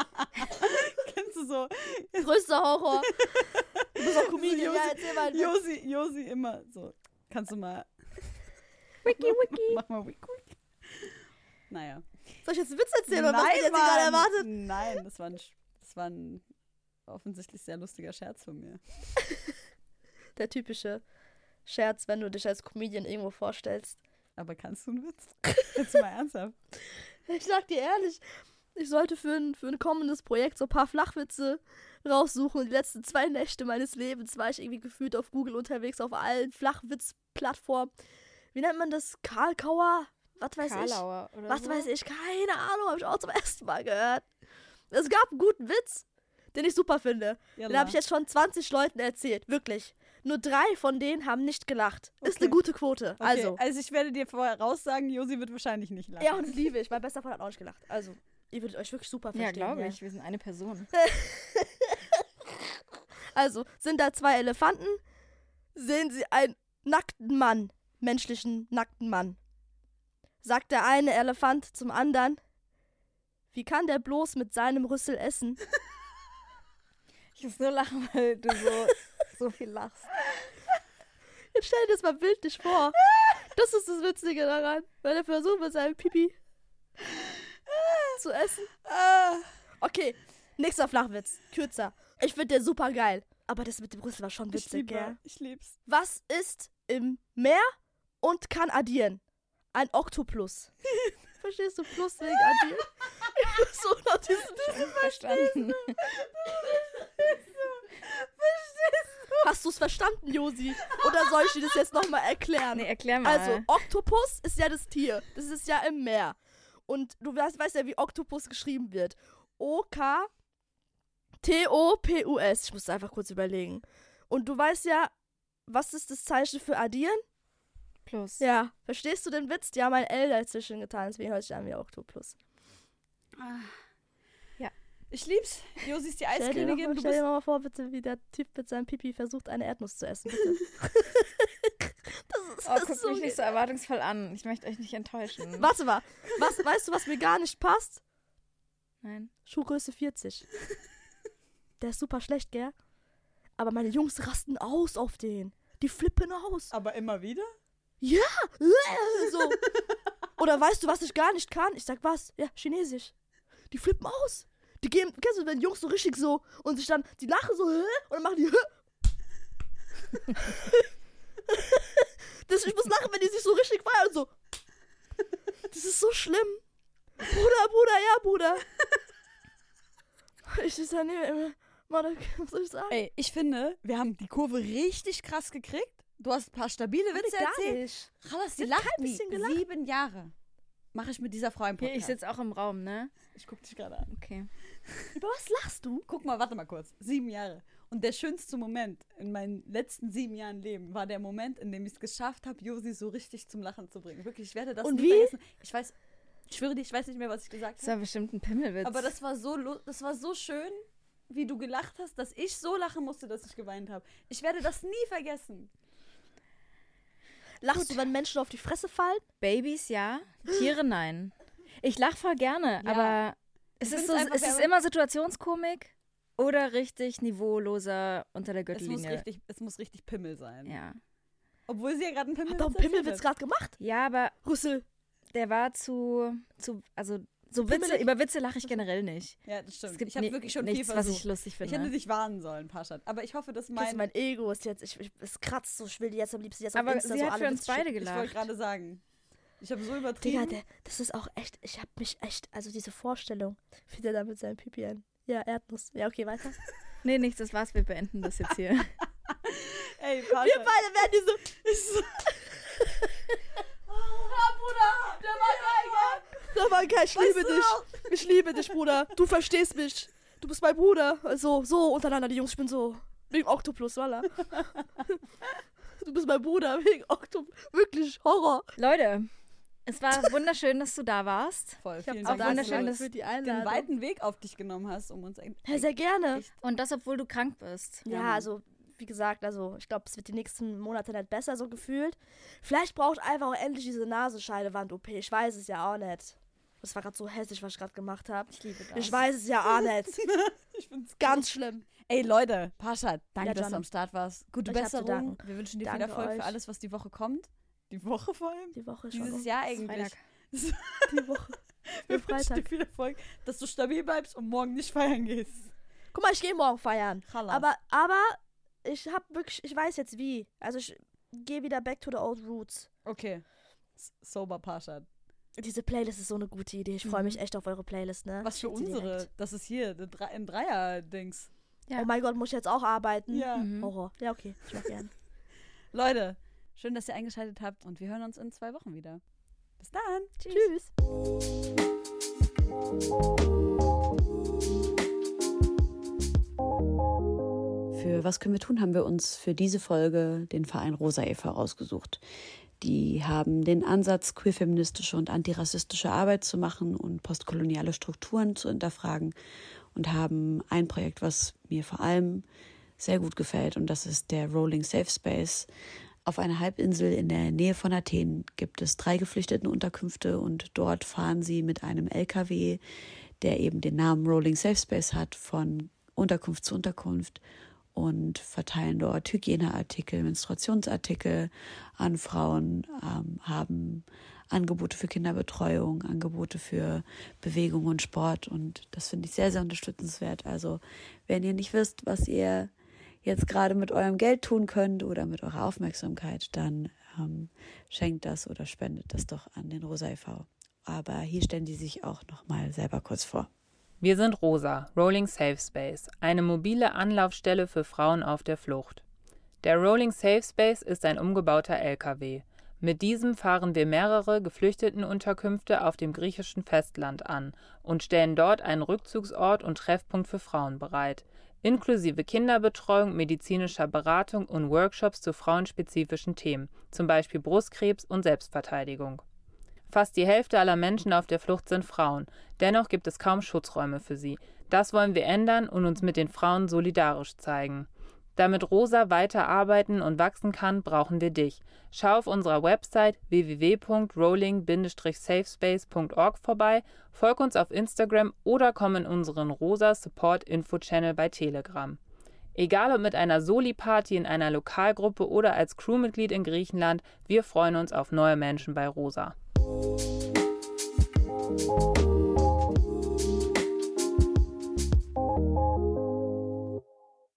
Kennst du so? Größter Horror. Du bist auch Comedian. Josi, Ja, erzähl mal. Josi, Josi immer so. Kannst du mal. Wiki, wiki. Mach mal Wiki, Wiki. Naja. Soll ich jetzt einen Witz erzählen oder was hast du jetzt Mann. gerade erwartet? Nein, das war, ein, das war ein offensichtlich sehr lustiger Scherz von mir. Der typische Scherz, wenn du dich als Comedian irgendwo vorstellst. Aber kannst du einen Witz? Jetzt mal ernsthaft. Ich sag dir ehrlich, ich sollte für ein, für ein kommendes Projekt so ein paar Flachwitze raussuchen. Und die letzten zwei Nächte meines Lebens war ich irgendwie gefühlt auf Google unterwegs, auf allen Flachwitz-Plattformen. Wie nennt man das? Karlauer? Was weiß Karlauer ich? oder Was so? weiß ich? Keine Ahnung, habe ich auch zum ersten Mal gehört. Es gab einen guten Witz, den ich super finde. Jalla. Den habe ich jetzt schon zwanzig Leuten erzählt. Wirklich. Nur drei von denen haben nicht gelacht. Ist Okay. eine gute Quote. Okay, Also. also ich werde dir vorher raussagen, Josi wird wahrscheinlich nicht lachen. Ja, und das liebe ich. Mein bester Freund hat auch nicht gelacht. Also, ihr würdet euch wirklich super Ja, verstehen. glaube ich. Wir sind eine Person. Also, sind da zwei Elefanten, sehen sie einen nackten Mann, menschlichen nackten Mann. Sagt der eine Elefant zum anderen, wie kann der bloß mit seinem Rüssel essen? Ich muss nur lachen, weil du so, so viel lachst. Jetzt stell dir das mal bildlich vor. Das ist das Witzige daran, weil er versucht mit seinem Pipi zu essen. Okay, nächster Flachwitz, kürzer. Ich finde den super geil. Aber das mit dem Rüssel war schon Ich witzig, liebe, gell? ich lieb's. Was ist im Meer und kann addieren? Ein Oktopus. Verstehst du? Plus wegen addieren? Ich bin so nach diesem Verstanden. Hast du es verstanden, Josi? Oder soll ich dir das jetzt nochmal erklären? Nee, erklär mal. Also, Oktopus ist ja das Tier. Das ist ja im Meer. Und du weißt, weißt ja, wie Oktopus geschrieben wird. O K T O P U S. Ich muss einfach kurz überlegen. Und du weißt ja, was ist das Zeichen für addieren? Plus. Ja. Verstehst du den Witz? Die haben ein L dazwischen getan, deswegen hört sich an wie Oktopus. Ich lieb's. Josi ist die Stell dir, noch Eiskönigin. mal, Du stell dir bist mal vor, bitte, wie der Typ mit seinem Pipi versucht, eine Erdnuss zu essen, bitte. das ist, Oh, das guck ist so mich nicht so erwartungsvoll an. Ich möchte euch nicht enttäuschen. Warte mal. Was, weißt du, was mir gar nicht passt? Nein. Schuhgröße vierzig. Der ist super schlecht, gell? Aber meine Jungs rasten aus auf den. Die flippen aus. aber immer wieder? Ja! So. Oder weißt du, was ich gar nicht kann? Ich sag, was? Ja, Chinesisch. Die flippen aus. Die gehen, kennst du, wenn Jungs so richtig so und sich dann, die lachen so, hä? Und dann machen die, hä? das, ich muss lachen, wenn die sich so richtig feiern und so. Das ist so schlimm. Bruder, Bruder, ja, Bruder. Ich ist ja nicht, Mann, was soll ich sagen? Ey, ich finde, wir haben die Kurve richtig krass gekriegt. Du hast ein paar stabile Witze gar erzählt. nicht. Chalas, die Ich hab lacht kein wie bisschen gelacht. sieben Jahre. Mache ich mit dieser Frau im Hier, Podcast. ich sitze auch im Raum, ne? Ich guck dich gerade an. Okay. Über was lachst du? Guck mal, warte mal kurz. Sieben Jahre. Und der schönste Moment in meinen letzten sieben Jahren Leben war der Moment, in dem ich es geschafft habe, Josi so richtig zum Lachen zu bringen. Wirklich, ich werde das Und nie wie? vergessen. Ich weiß, ich schwöre dir, ich weiß nicht mehr, was ich gesagt Das war habe. bestimmt ein Pimmelwitz. Aber das war so, lu- das war so schön, wie du gelacht hast, dass ich so lachen musste, dass ich geweint habe. Ich werde das nie vergessen. Lachst du, wenn Menschen auf die Fresse fallen? Babys ja, Tiere nein. Ich lache voll gerne, Ja. aber es Ich ist, find's so, einfach, es ist wenn- immer Situationskomik oder richtig niveauloser unter der Es muss, Gürtellinie. richtig, es muss richtig Pimmel sein. Ja. Obwohl sie ja gerade einen Pimmel Hat doch einen Pimmelwitz gerade gemacht? ja, aber Rüssel. der war zu, zu also so Witze, pimmelig? über Witze lache ich generell nicht. Ja, das stimmt. Es gibt ich habe ni- wirklich schon nichts, viel was versucht. ich lustig Ich finde. hätte dich warnen sollen, Paschat. Aber ich hoffe, dass Mein, mein... mein Ego ist jetzt, ich, ich, es kratzt so, ich will die jetzt am liebsten jetzt auf aber Insta sie so hat alle für uns Witze beide schicken. Ich wollte gelacht. gerade sagen. Ich habe so Digga, übertrieben. der, das ist auch echt, ich hab mich echt, also diese Vorstellung, wie der da mit seinem Pipi ein. Ja, Erdnuss. Ja, okay, weiter. Nee, nichts, das war's, wir beenden das jetzt hier. Ey, Wir Paschat. beide werden diese... Ich so, Bruder, der war geil, gell? Der war geil, ich liebe Weißt du dich. Ich liebe dich, Bruder. Du verstehst mich. Du bist mein Bruder. Also, so untereinander, die Jungs, ich bin so. Wegen Oktopus, voilà. Du bist mein Bruder, wegen Oktopus. Wirklich, Horror. Leute, es war wunderschön, dass du da warst. voll, Ich hab vielen auch Dank, dass wunderschön, du dass für die den Einladung. weiten Weg auf dich genommen hast, um uns... ein- Ja, sehr gerne. Echt? Und das, obwohl du krank bist. Ja, Mann. also, wie gesagt, also, ich glaube, es wird die nächsten Monate nicht besser, so gefühlt. Vielleicht braucht einfach auch endlich diese Nasenscheidewand-O P. Ich weiß es ja auch nicht. Das war gerade so hässlich, was ich gerade gemacht habe. Ich liebe das. Ich weiß es ja auch nicht. Ich find's Ganz schlimm. Ey, Leute, Paschat, danke, Ja, dass du John. am Start warst. Gute Ich hab zu Besserung. danken. Wir wünschen dir Danke viel Erfolg euch. für alles, was die Woche kommt. Die Woche vor allem? Die Woche schon. Dieses um. Jahr Es ist eigentlich. Freitag. Die Woche. Wir Für wünschen dir Freitag. viel Erfolg, dass du stabil bleibst und morgen nicht feiern gehst. Guck mal, ich gehe morgen feiern. Chalas. Aber, aber ich hab wirklich, ich weiß jetzt wie. Also ich gehe wieder back to the old roots. Okay. Sober Parshad. Diese Playlist ist so eine gute Idee. Ich freue mich echt auf eure Playlist, ne? Was für unsere? Das ist hier ein Dreier-Dings. Ja. Oh mein Gott, muss ich jetzt auch arbeiten? Ja. Mhm. Horror. Ja, okay. Ich mach gern. Leute, schön, dass ihr eingeschaltet habt und wir hören uns in zwei Wochen wieder. Bis dann. Tschüss. Für Was können wir tun, haben wir uns für diese Folge den Verein Rosa e V ausgesucht. Die haben den Ansatz, queerfeministische und antirassistische Arbeit zu machen und postkoloniale Strukturen zu hinterfragen und haben ein Projekt, was mir vor allem sehr gut gefällt, und das ist der Rolling Safe Space. Auf einer Halbinsel in der Nähe von Athen gibt es drei Geflüchtetenunterkünfte und dort fahren sie mit einem L K W, der eben den Namen Rolling Safe Space hat, von Unterkunft zu Unterkunft und verteilen dort Hygieneartikel, Menstruationsartikel an Frauen, ähm, haben Angebote für Kinderbetreuung, Angebote für Bewegung und Sport, und das finde ich sehr, sehr unterstützenswert. Also wenn ihr nicht wisst, was ihr jetzt gerade mit eurem Geld tun könnt oder mit eurer Aufmerksamkeit, dann ähm, schenkt das oder spendet das doch an den Rosa e V. Aber hier stellen die sich auch nochmal selber kurz vor. Wir sind Rosa, Rolling Safe Space, eine mobile Anlaufstelle für Frauen auf der Flucht. Der Rolling Safe Space ist ein umgebauter L K W. Mit diesem fahren wir mehrere Geflüchtetenunterkünfte auf dem griechischen Festland an und stellen dort einen Rückzugsort und Treffpunkt für Frauen bereit, inklusive Kinderbetreuung, medizinischer Beratung und Workshops zu frauenspezifischen Themen, zum Beispiel Brustkrebs und Selbstverteidigung. Fast die Hälfte aller Menschen auf der Flucht sind Frauen, dennoch gibt es kaum Schutzräume für sie. Das wollen wir ändern und uns mit den Frauen solidarisch zeigen. Damit Rosa weiter arbeiten und wachsen kann, brauchen wir dich. Schau auf unserer Website w w w punkt rolling safespace punkt org vorbei, folg uns auf Instagram oder komm in unseren Rosa Support Info Channel bei Telegram. Egal ob mit einer Soli-Party in einer Lokalgruppe oder als Crewmitglied in Griechenland, wir freuen uns auf neue Menschen bei Rosa.